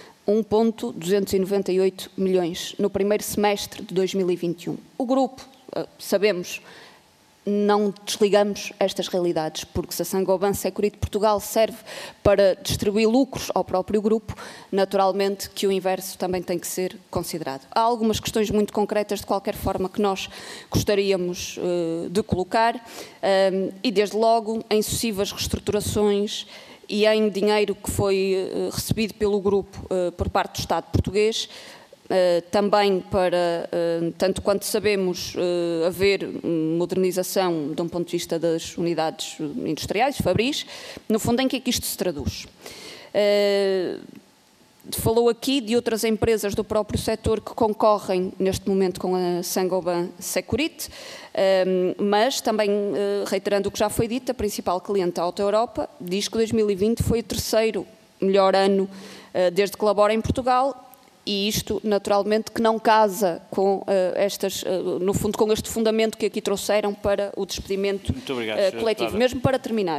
1,298 milhões no primeiro semestre de 2021. O grupo, sabemos, não desligamos estas realidades, porque se a Saint-Gobain Security Portugal serve para distribuir lucros ao próprio grupo, naturalmente que o inverso também tem que ser considerado. Há algumas questões muito concretas, de qualquer forma, que nós gostaríamos de colocar, e desde logo em sucessivas reestruturações e em dinheiro que foi recebido pelo grupo por parte do Estado português, também para, tanto quanto sabemos, haver modernização de um ponto de vista das unidades industriais, fabris, no fundo em que é que isto se traduz? Falou aqui de outras empresas do próprio setor que concorrem neste momento com a Saint-Gobain Security, mas também, reiterando o que já foi dito, a principal cliente, a Auto Europa, diz que 2020 foi o terceiro melhor ano desde que labora em Portugal, e isto, naturalmente, que não casa com no fundo, com este fundamento que aqui trouxeram para o despedimento coletivo. Mesmo para terminar,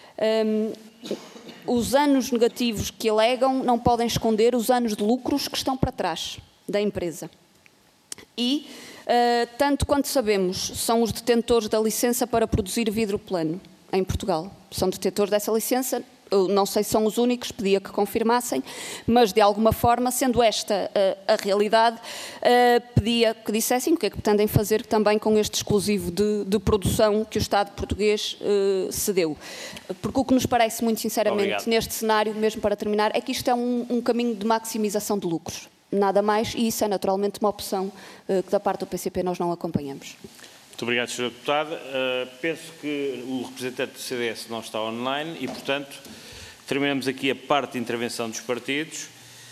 os anos negativos que alegam não podem esconder os anos de lucros que estão para trás da empresa. E, tanto quanto sabemos, são os detentores da licença para produzir vidro plano em Portugal. São detentores dessa licença. Eu não sei se são os únicos, pedia que confirmassem, mas de alguma forma, sendo esta a realidade, pedia que dissessem o que é que pretendem fazer também com este exclusivo de produção que o Estado português cedeu. Porque o que nos parece muito sinceramente neste cenário, mesmo para terminar, é que isto é um caminho de maximização de lucros. Nada mais, e isso é naturalmente uma opção que da parte do PCP nós não acompanhamos. Muito obrigado, Sra. Deputada. Penso que o representante do CDS não está online e, portanto, terminamos aqui a parte de intervenção dos partidos.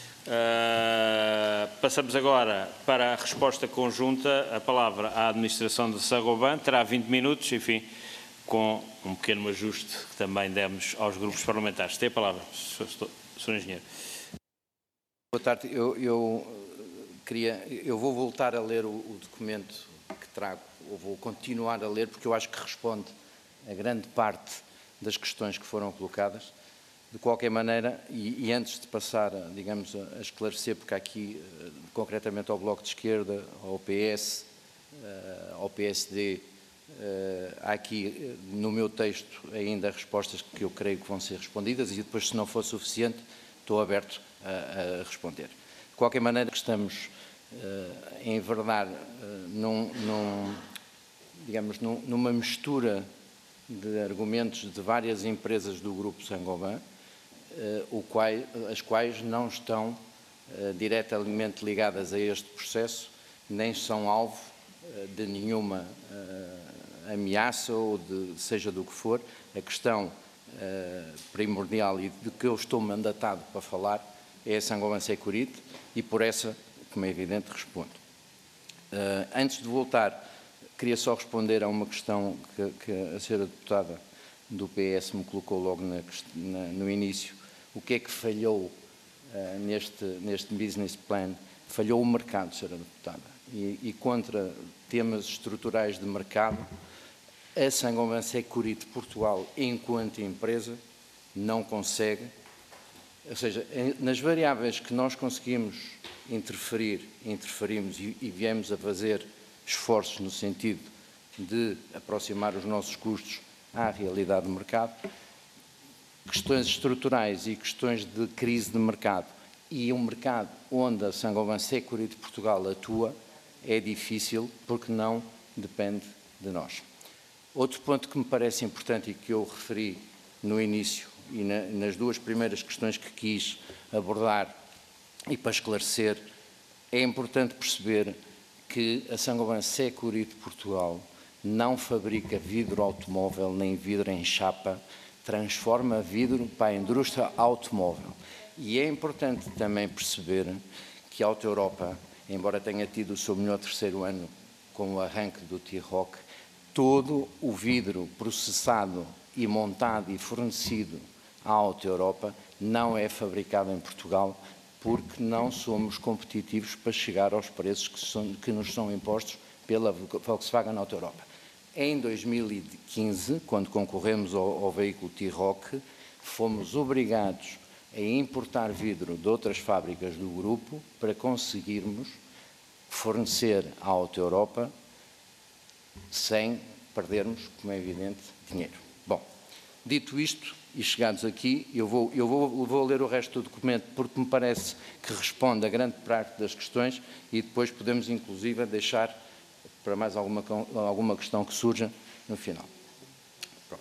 Passamos agora para a resposta conjunta. A palavra à administração da Saint-Gobain terá 20 minutos, enfim, com um pequeno ajuste que também demos aos grupos parlamentares. Tem a palavra, Sr. Engenheiro. Boa tarde. Eu eu vou voltar a ler o documento que trago, ou vou continuar a ler, porque eu acho que responde a grande parte das questões que foram colocadas. De qualquer maneira, e antes de passar, digamos, a esclarecer, porque há aqui, concretamente ao Bloco de Esquerda, ao PS, ao PSD, há aqui no meu texto ainda respostas que eu creio que vão ser respondidas, e depois, se não for suficiente, estou aberto a responder. De qualquer maneira, estamos a enverdar numa mistura de argumentos de várias empresas do Grupo Saint-Gobain, as quais não estão diretamente ligadas a este processo, nem são alvo de nenhuma ameaça ou seja do que for. A questão primordial e de que eu estou mandatado para falar é a Saint-Gobain Security, e por essa, como é evidente, respondo. Antes de voltar, queria só responder a uma questão que a senhora deputada do PS me colocou logo no início. O que é que falhou neste business plan? Falhou o mercado, senhora deputada. E contra temas estruturais de mercado, a Saint-Gobain Security Portugal, enquanto empresa, não consegue, ou seja, nas variáveis que nós conseguimos interferimos e viemos a fazer esforços no sentido de aproximar os nossos custos à realidade do mercado, questões estruturais e questões de crise de mercado e um mercado onde a Saint-Gobain Security Portugal atua, é difícil porque não depende de nós. Outro ponto que me parece importante e que eu referi no início e nas duas primeiras questões que quis abordar e para esclarecer, é importante perceber que a Saint-Gobain Security Portugal não fabrica vidro automóvel nem vidro em chapa, transforma vidro para a indústria automóvel. E é importante também perceber que a Auto Europa, embora tenha tido o seu melhor terceiro ano com o arranque do T-Rock, todo o vidro processado e montado e fornecido à Auto Europa não é fabricado em Portugal, porque não somos competitivos para chegar aos preços que nos são impostos pela Volkswagen Auto Europa. Em 2015, quando concorremos ao veículo T-Rock, fomos obrigados a importar vidro de outras fábricas do grupo para conseguirmos fornecer à Auto Europa sem perdermos, como é evidente, dinheiro. Bom, dito isto, e chegados aqui, eu vou ler o resto do documento porque me parece que responde a grande parte das questões e depois podemos, inclusive, deixar para mais alguma questão que surja no final. Pronto.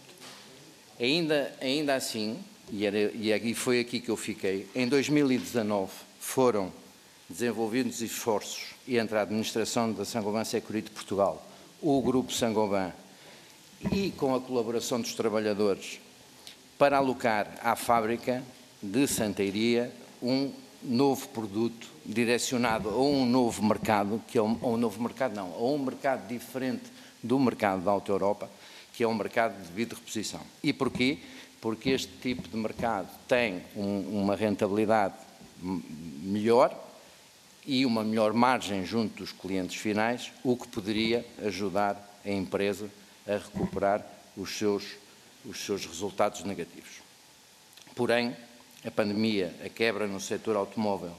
Ainda assim, e foi aqui que eu fiquei, em 2019 foram desenvolvidos esforços entre a administração da Saint-Gobain Security Portugal, o Grupo Saint-Gobain e com a colaboração dos trabalhadores para alocar à fábrica de Santeiria um novo produto direcionado a um novo mercado, que é a um mercado diferente do mercado da Auto Europa, que é um mercado de vidro reposição. E porquê? Porque este tipo de mercado tem uma rentabilidade melhor e uma melhor margem junto dos clientes finais, o que poderia ajudar a empresa a recuperar os seus resultados negativos. Porém, a pandemia, a quebra no setor automóvel,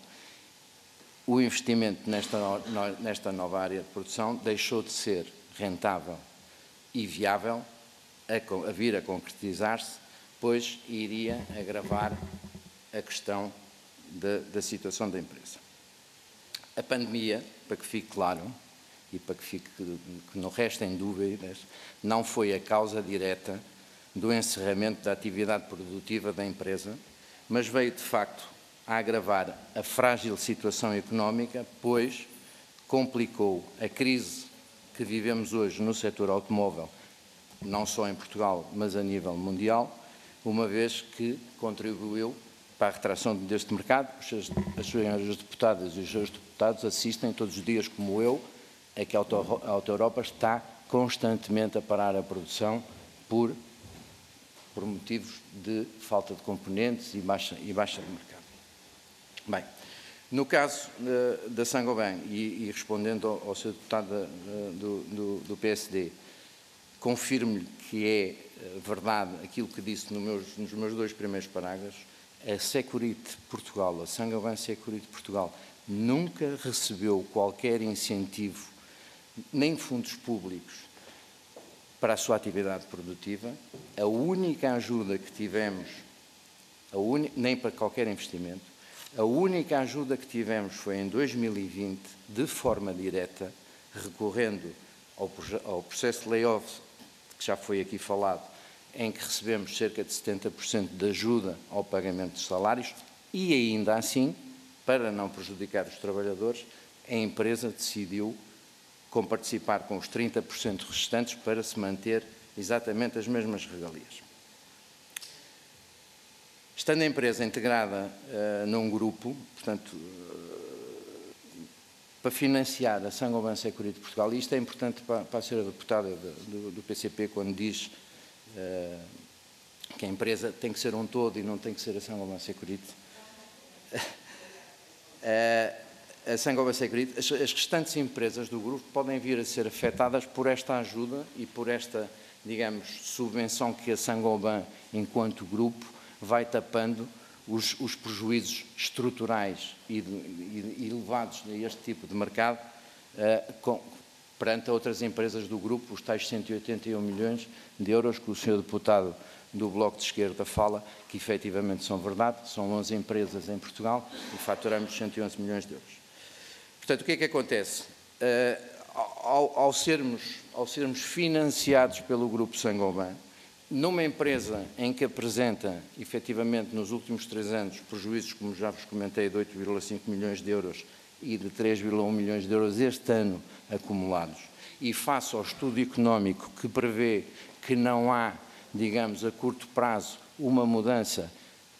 o investimento nesta nova área de produção deixou de ser rentável e viável a vir a concretizar-se, pois iria agravar a questão da situação da empresa. A pandemia, para que fique claro, e para que não restem dúvidas, não foi a causa direta do encerramento da atividade produtiva da empresa, mas veio, de facto, a agravar a frágil situação económica, pois complicou a crise que vivemos hoje no setor automóvel, não só em Portugal, mas a nível mundial, uma vez que contribuiu para a retração deste mercado. As senhoras deputadas e os seus deputados assistem todos os dias, como eu, a que a Auto Europa está constantemente a parar a produção por motivos de falta de componentes e baixa de mercado. Bem, No caso da Saint-Gobain, e respondendo ao Sr. Deputado do PSD, confirmo-lhe que é verdade aquilo que disse nos meus 2 primeiros parágrafos. A Securite Portugal, a Saint-Gobain Securite Portugal, nunca recebeu qualquer incentivo, nem fundos públicos, para a sua atividade produtiva. A única ajuda que tivemos, nem para qualquer investimento, a única ajuda que tivemos foi em 2020, de forma direta, recorrendo ao processo de layoff, que já foi aqui falado, em que recebemos cerca de 70% de ajuda ao pagamento de salários, e ainda assim, para não prejudicar os trabalhadores, a empresa decidiu participar com os 30% restantes para se manter exatamente as mesmas regalias. Estando a empresa integrada num grupo, portanto, para financiar a Saint-Gobain Securite Portugal, e isto é importante para a senhora deputada do PCP, quando diz que a empresa tem que ser um todo e não tem que ser a Saint-Gobain Securite. A Saint-Gobain Securite, as restantes empresas do grupo podem vir a ser afetadas por esta ajuda e por esta, digamos, subvenção que a Saint-Gobain, enquanto grupo, vai tapando os prejuízos estruturais e elevados a este tipo de mercado perante outras empresas do grupo, os tais 181 milhões de euros que o Sr. Deputado do Bloco de Esquerda fala, que efetivamente são verdade, são 11 empresas em Portugal e faturamos 111 milhões de euros. Portanto, o que é que acontece? Ao sermos financiados pelo Grupo Saint-Gobain, numa empresa em que apresenta, efetivamente, nos últimos 3 anos, prejuízos, como já vos comentei, de 8,5 milhões de euros e de 3,1 milhões de euros este ano acumulados, e face ao estudo económico que prevê que não há, digamos, a curto prazo, uma mudança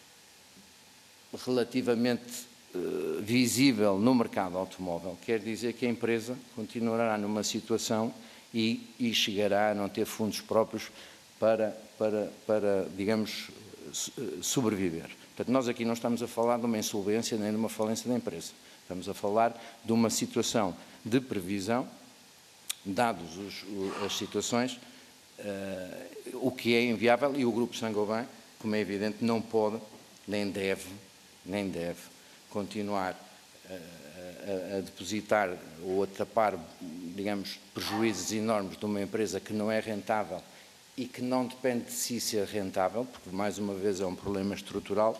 relativamente visível no mercado automóvel, quer dizer que a empresa continuará numa situação e chegará a não ter fundos próprios para digamos, sobreviver. Portanto, nós aqui não estamos a falar de uma insolvência nem de uma falência da empresa. Estamos a falar de uma situação de previsão, dados as situações, o que é inviável, e o Grupo Saint-Gobain, como é evidente, não pode, nem deve continuar a depositar ou a tapar, digamos, prejuízos enormes de uma empresa que não é rentável e que não depende de si ser rentável, porque, mais uma vez, é um problema estrutural.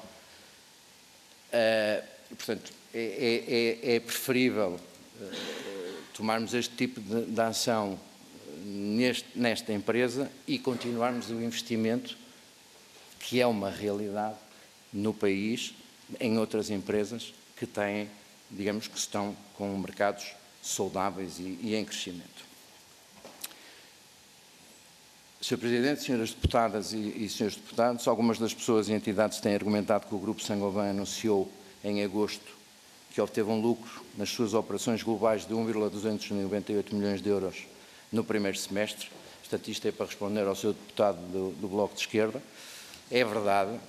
Portanto, é preferível tomarmos este tipo de ação nesta empresa e continuarmos o investimento, que é uma realidade no país, em outras empresas que têm, digamos, que estão com mercados saudáveis e em crescimento. Sr. Presidente, senhoras deputadas e senhores deputados, algumas das pessoas e entidades têm argumentado que o Grupo Saint-Gobain anunciou em agosto que obteve um lucro nas suas operações globais de 1,298 milhões de euros no primeiro semestre. Portanto, isto é para responder ao Sr. Deputado do Bloco de Esquerda. É verdade.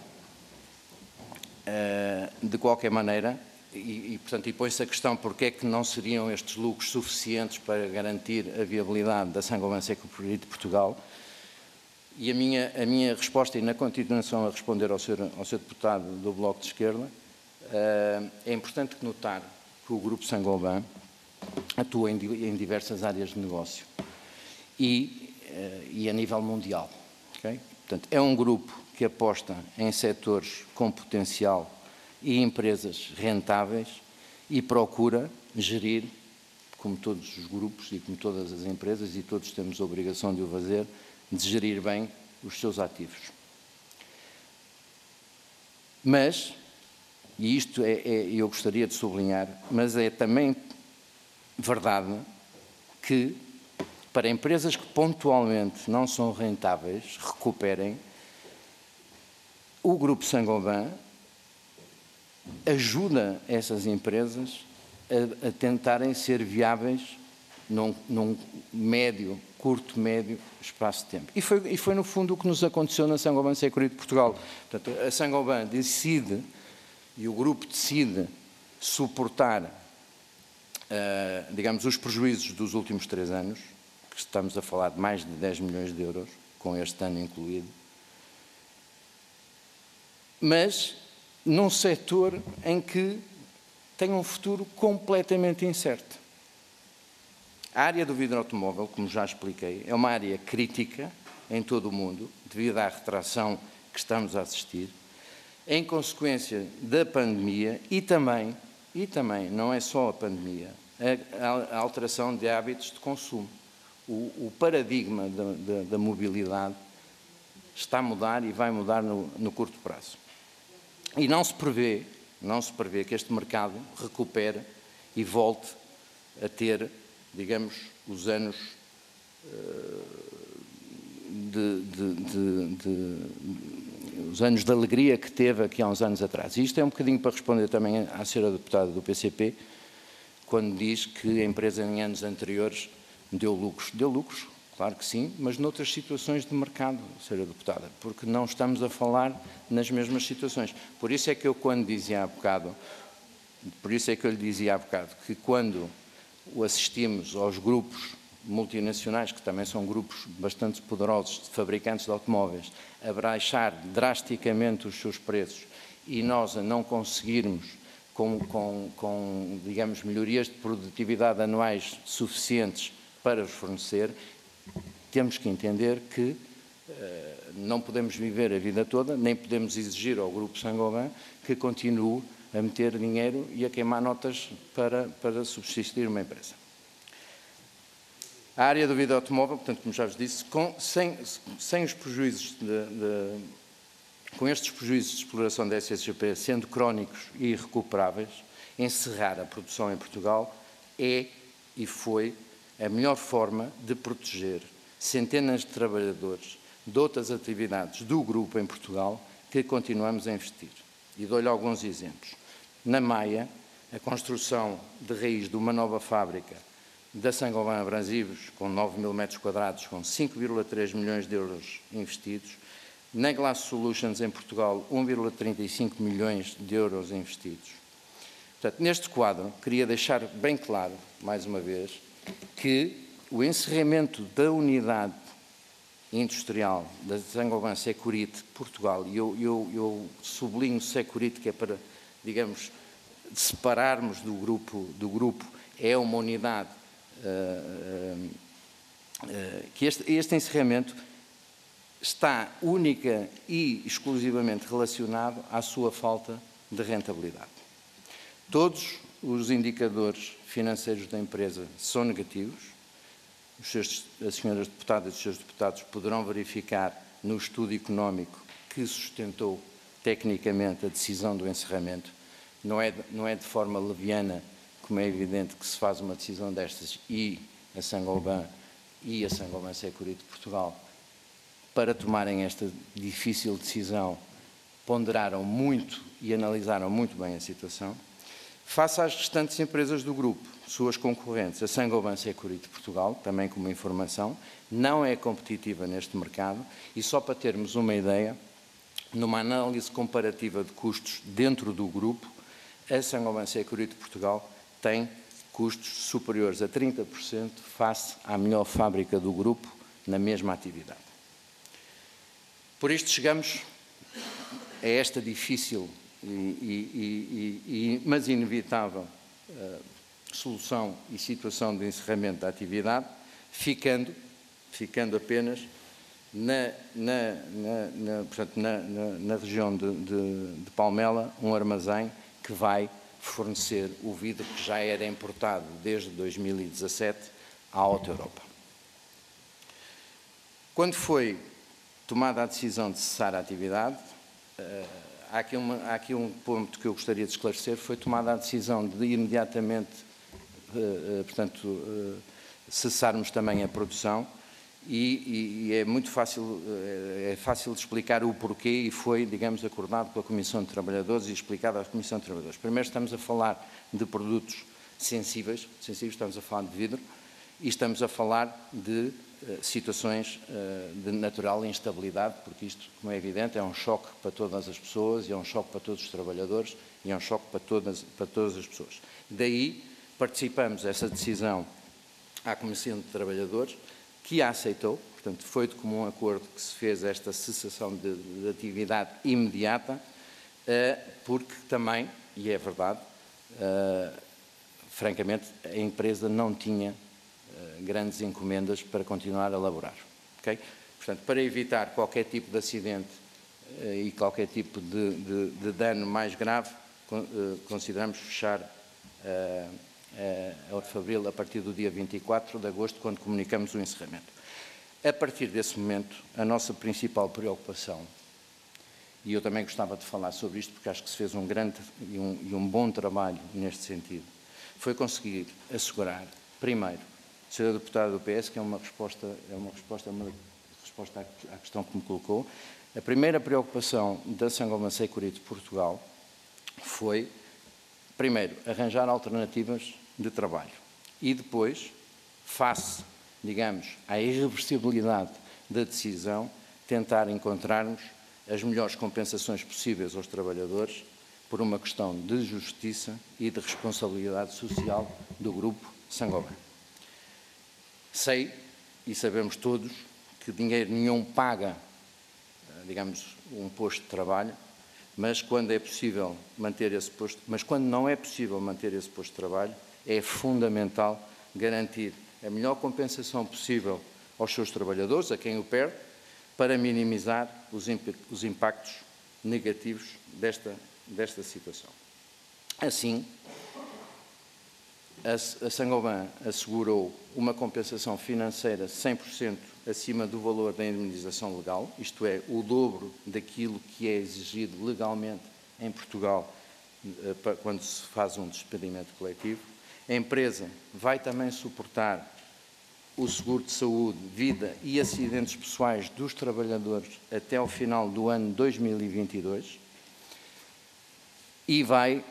De qualquer maneira, portanto, põe-se a questão porque é que não seriam estes lucros suficientes para garantir a viabilidade da Saint-Gobain Securite Portugal. E a minha resposta, e na continuação a responder ao Sr. Deputado do Bloco de Esquerda, é importante notar que o Grupo Saint-Gobain atua em diversas áreas de negócio e a nível mundial. Okay? Portanto, é um grupo que aposta em setores com potencial e empresas rentáveis e procura gerir, como todos os grupos e como todas as empresas, e todos temos a obrigação de o fazer, de gerir bem os seus ativos. Mas, e isto eu gostaria de sublinhar, mas é também verdade que para empresas que pontualmente não são rentáveis recuperem, o Grupo Saint-Gobain ajuda essas empresas a tentarem ser viáveis num curto, médio espaço de tempo. E foi no fundo o que nos aconteceu na Saint-Gobain Securite Portugal. Portanto, a Saint-Gobain decide, e o grupo decide, suportar, digamos, os prejuízos dos últimos 3 anos, que estamos a falar de mais de 10 milhões de euros, com este ano incluído, mas num setor em que tem um futuro completamente incerto. A área do vidro automóvel, como já expliquei, é uma área crítica em todo o mundo, devido à retração que estamos a assistir, em consequência da pandemia e também, não é só a pandemia, a alteração de hábitos de consumo. O paradigma da mobilidade está a mudar e vai mudar no curto prazo. E não se prevê que este mercado recupere e volte a ter, digamos, os anos os anos de alegria que teve aqui há uns anos atrás. E isto é um bocadinho para responder também à senhora deputada do PCP, quando diz que a empresa em anos anteriores deu lucros. Deu lucros, claro que sim, mas noutras situações de mercado, senhora deputada, porque não estamos a falar nas mesmas situações. Por isso é que eu lhe dizia há bocado que quando assistimos aos grupos multinacionais, que também são grupos bastante poderosos de fabricantes de automóveis, a baixar drasticamente os seus preços e nós a não conseguirmos com digamos, melhorias de produtividade anuais suficientes para os fornecer, temos que entender que não podemos viver a vida toda, nem podemos exigir ao Grupo Saint-Gobain que continue a meter dinheiro e a queimar notas para subsistir uma empresa. A área do vidro automóvel, portanto, como já vos disse, sem os prejuízos com estes prejuízos de exploração da SSGP sendo crónicos e irrecuperáveis, encerrar a produção em Portugal é e foi a melhor forma de proteger centenas de trabalhadores de outras atividades do grupo em Portugal que continuamos a investir. E dou-lhe alguns exemplos. Na Maia, a construção de raiz de uma nova fábrica da Saint-Gobain Abrasivos, com 9.000 metros quadrados, com 5,3 milhões de euros investidos. Na Glass Solutions, em Portugal, 1,35 milhões de euros investidos. Portanto, neste quadro, queria deixar bem claro, mais uma vez, que o encerramento da unidade industrial da Saint-Gobain Securite Portugal, e eu sublinho Securite, que é para, digamos, separarmos do grupo, é uma unidade que este encerramento está única e exclusivamente relacionado à sua falta de rentabilidade. Todos os indicadores financeiros da empresa são negativos. As senhoras deputadas e os seus deputados poderão verificar no estudo económico que sustentou tecnicamente a decisão do encerramento. Não é de forma leviana, como é evidente, que se faz uma decisão destas e a Saint-Gobain Securite Portugal, para tomarem esta difícil decisão, ponderaram muito e analisaram muito bem a situação. Face às restantes empresas do grupo, suas concorrentes, a Saint-Gobain Securite Portugal, também como informação, não é competitiva neste mercado e só para termos uma ideia, numa análise comparativa de custos dentro do grupo, a Saint-Gobain Securite Portugal tem custos superiores a 30% face à melhor fábrica do grupo na mesma atividade. Por isto chegamos a esta difícil mas inevitável solução e situação de encerramento da atividade, ficando apenas na região de Palmela um armazém que vai fornecer o vidro que já era importado desde 2017 à Auto Europa. Quando foi tomada a decisão de cessar a atividade, há aqui um ponto que eu gostaria de esclarecer, foi tomada a decisão de imediatamente, cessarmos também a produção e é muito fácil, de explicar o porquê e foi, digamos, acordado pela Comissão de Trabalhadores e explicado à Comissão de Trabalhadores. Primeiro estamos a falar de produtos sensíveis, estamos a falar de vidro e estamos a falar de situações de natural instabilidade, porque isto, como é evidente, é um choque para todas as pessoas, e é um choque para todos os trabalhadores, e é um choque para todas as pessoas. Daí, participamos dessa decisão à Comissão de Trabalhadores, que a aceitou, portanto, foi de comum acordo que se fez esta cessação de atividade imediata, porque também, e é verdade, francamente, a empresa não tinha grandes encomendas para continuar a elaborar. Okay? Portanto, para evitar qualquer tipo de acidente e qualquer tipo de dano mais grave, consideramos fechar a Fabril a partir do dia 24 de agosto, quando comunicamos o encerramento. A partir desse momento, a nossa principal preocupação, e eu também gostava de falar sobre isto, porque acho que se fez um grande e um bom trabalho neste sentido, foi conseguir assegurar, primeiro, Sr. Deputado do PS, que é uma resposta à questão que me colocou, a primeira preocupação da Saint-Gobain Security Portugal foi, primeiro, arranjar alternativas de trabalho e depois, face, digamos, à irreversibilidade da decisão, tentar encontrarmos as melhores compensações possíveis aos trabalhadores por uma questão de justiça e de responsabilidade social do Grupo Saint-Gobain. Sei, e sabemos todos, que dinheiro nenhum paga, digamos, um posto de trabalho, mas quando é possível manter esse posto, mas quando não é possível manter esse posto de trabalho, é fundamental garantir a melhor compensação possível aos seus trabalhadores, a quem o perde, para minimizar os impactos negativos desta situação. Assim, a Saint-Gobain assegurou uma compensação financeira 100% acima do valor da indemnização legal, isto é, o dobro daquilo que é exigido legalmente em Portugal quando se faz um despedimento coletivo. A empresa vai também suportar o seguro de saúde, vida e acidentes pessoais dos trabalhadores até ao final do ano 2022 e vai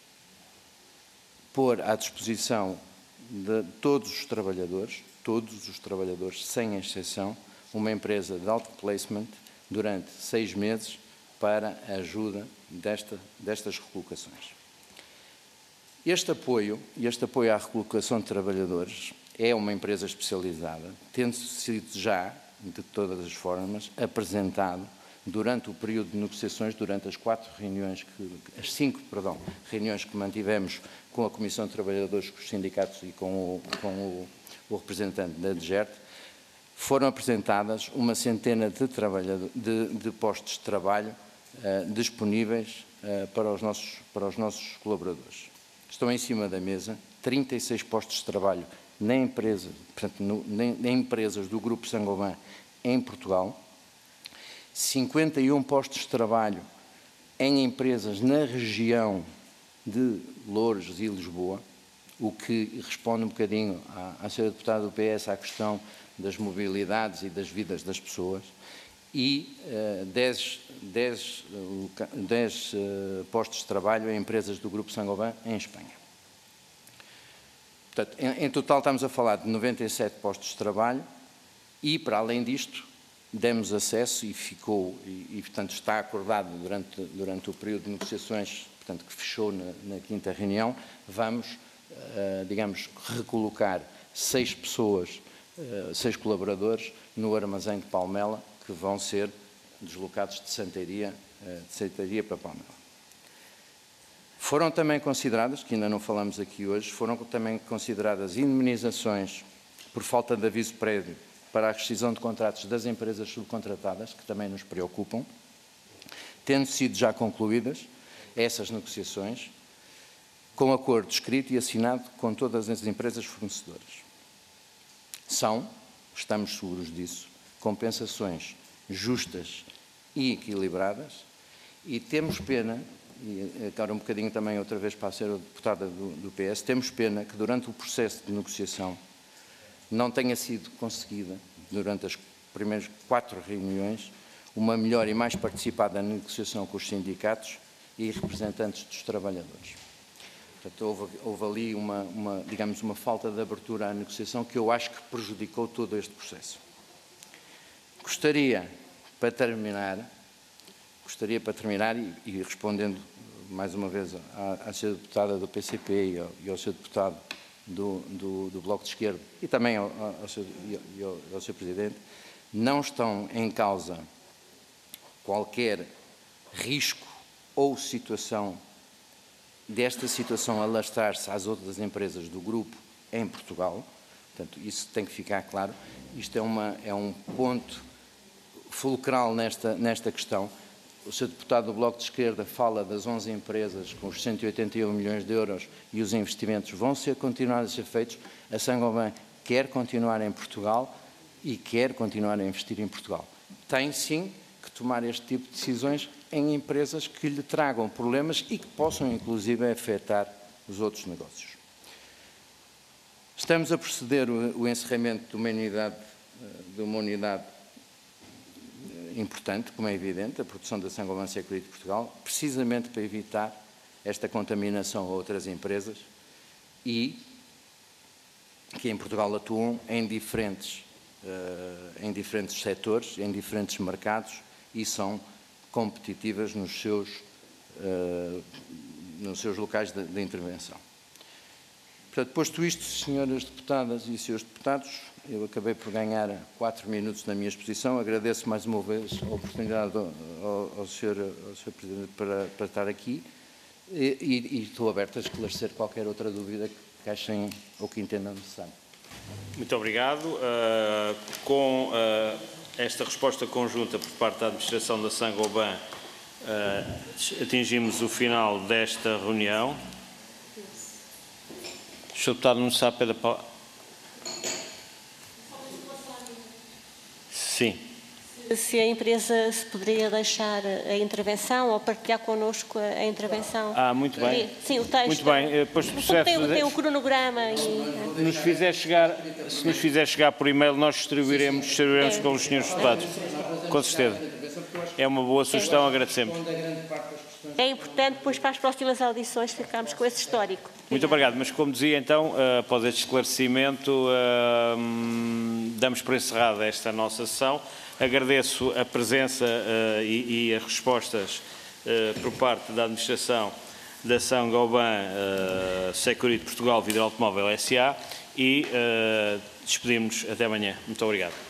pôr à disposição de todos os trabalhadores, sem exceção, uma empresa de outplacement durante 6 meses para a ajuda destas recolocações. Este apoio à recolocação de trabalhadores é uma empresa especializada, tendo sido já, de todas as formas, apresentado durante o período de negociações, durante as 5 reuniões que mantivemos com a Comissão de Trabalhadores, com os sindicatos e com o representante da DGERT, foram apresentadas uma centena de postos de trabalho disponíveis para os nossos colaboradores. Estão em cima da mesa 36 postos de trabalho na empresa, portanto, em empresas do Grupo Saint-Gobain em Portugal, 51 postos de trabalho em empresas na região de Loures e Lisboa, o que responde um bocadinho à Sra. Deputada do PS à questão das mobilidades e das vidas das pessoas, e 10 postos de trabalho em empresas do Grupo Saint-Gobain em Espanha. Portanto, em total estamos a falar de 97 postos de trabalho e, para além disto, demos acesso e portanto, está acordado durante o período de negociações, portanto, que fechou na 5ª reunião, vamos, digamos, recolocar 6 pessoas, 6 colaboradores no armazém de Palmela, que vão ser deslocados de Santaria para Palmela. Foram também consideradas, que ainda não falamos aqui hoje, foram também consideradas indemnizações por falta de aviso prévio para a rescisão de contratos das empresas subcontratadas, que também nos preocupam, tendo sido já concluídas essas negociações, com acordo escrito e assinado com todas as empresas fornecedoras. Estamos seguros disso, compensações justas e equilibradas, e temos pena, e agora um bocadinho também outra vez para a Sra. Deputada do PS, temos pena que durante o processo de negociação não tenha sido conseguida, durante as primeiras 4 reuniões, uma melhor e mais participada negociação com os sindicatos e representantes dos trabalhadores. Portanto, houve ali digamos, uma falta de abertura à negociação que eu acho que prejudicou todo este processo. Gostaria, para terminar, e respondendo mais uma vez à senhora deputada do PCP e ao senhor deputado do Bloco de Esquerda e também ao senhor Presidente, não estão em causa qualquer risco ou desta situação alastrar-se às outras empresas do grupo em Portugal. Portanto, isso tem que ficar claro. Isto é um ponto fulcral nesta questão. O Sr. Deputado do Bloco de Esquerda fala das 11 empresas com os 181 milhões de euros e os investimentos vão continuar a ser feitos. A Saint-Gobain quer continuar em Portugal e quer continuar a investir em Portugal. Tem, sim, que tomar este tipo de decisões em empresas que lhe tragam problemas e que possam, inclusive, afetar os outros negócios. Estamos a proceder o encerramento de uma unidade importante, como é evidente, a produção da Saint-Gobain Security de Portugal, precisamente para evitar esta contaminação a outras empresas e que em Portugal atuam em diferentes setores, em diferentes mercados e são competitivas nos seus locais de intervenção. Portanto, posto isto, senhoras deputadas e senhores deputados, eu acabei por ganhar 4 minutos na minha exposição. Agradeço mais uma vez a oportunidade ao Sr. Presidente para estar aqui e estou aberto a esclarecer qualquer outra dúvida que achem ou que entendam necessário. Muito obrigado. Com esta resposta conjunta por parte da administração da Saint-Gobain, atingimos o final desta reunião. O Sr. Deputado Nuno Sá pede a palavra. Sim. Se a empresa se poderia deixar a intervenção ou partilhar connosco a intervenção. Muito bem. Sim, o texto. Muito bem. Tem o cronograma. Se nos fizer chegar por e-mail, nós distribuiremos pelos senhores deputados. Com certeza. É uma boa sugestão, agradecemos. É importante, depois, para as próximas audições, ficarmos com esse histórico. Muito obrigado. Mas, como dizia, então, após este esclarecimento, damos por encerrada esta nossa sessão. Agradeço a presença e as respostas por parte da administração da Saint-Gobain Security Portugal Vidro Automóvel S.A. e despedimos-nos até amanhã. Muito obrigado.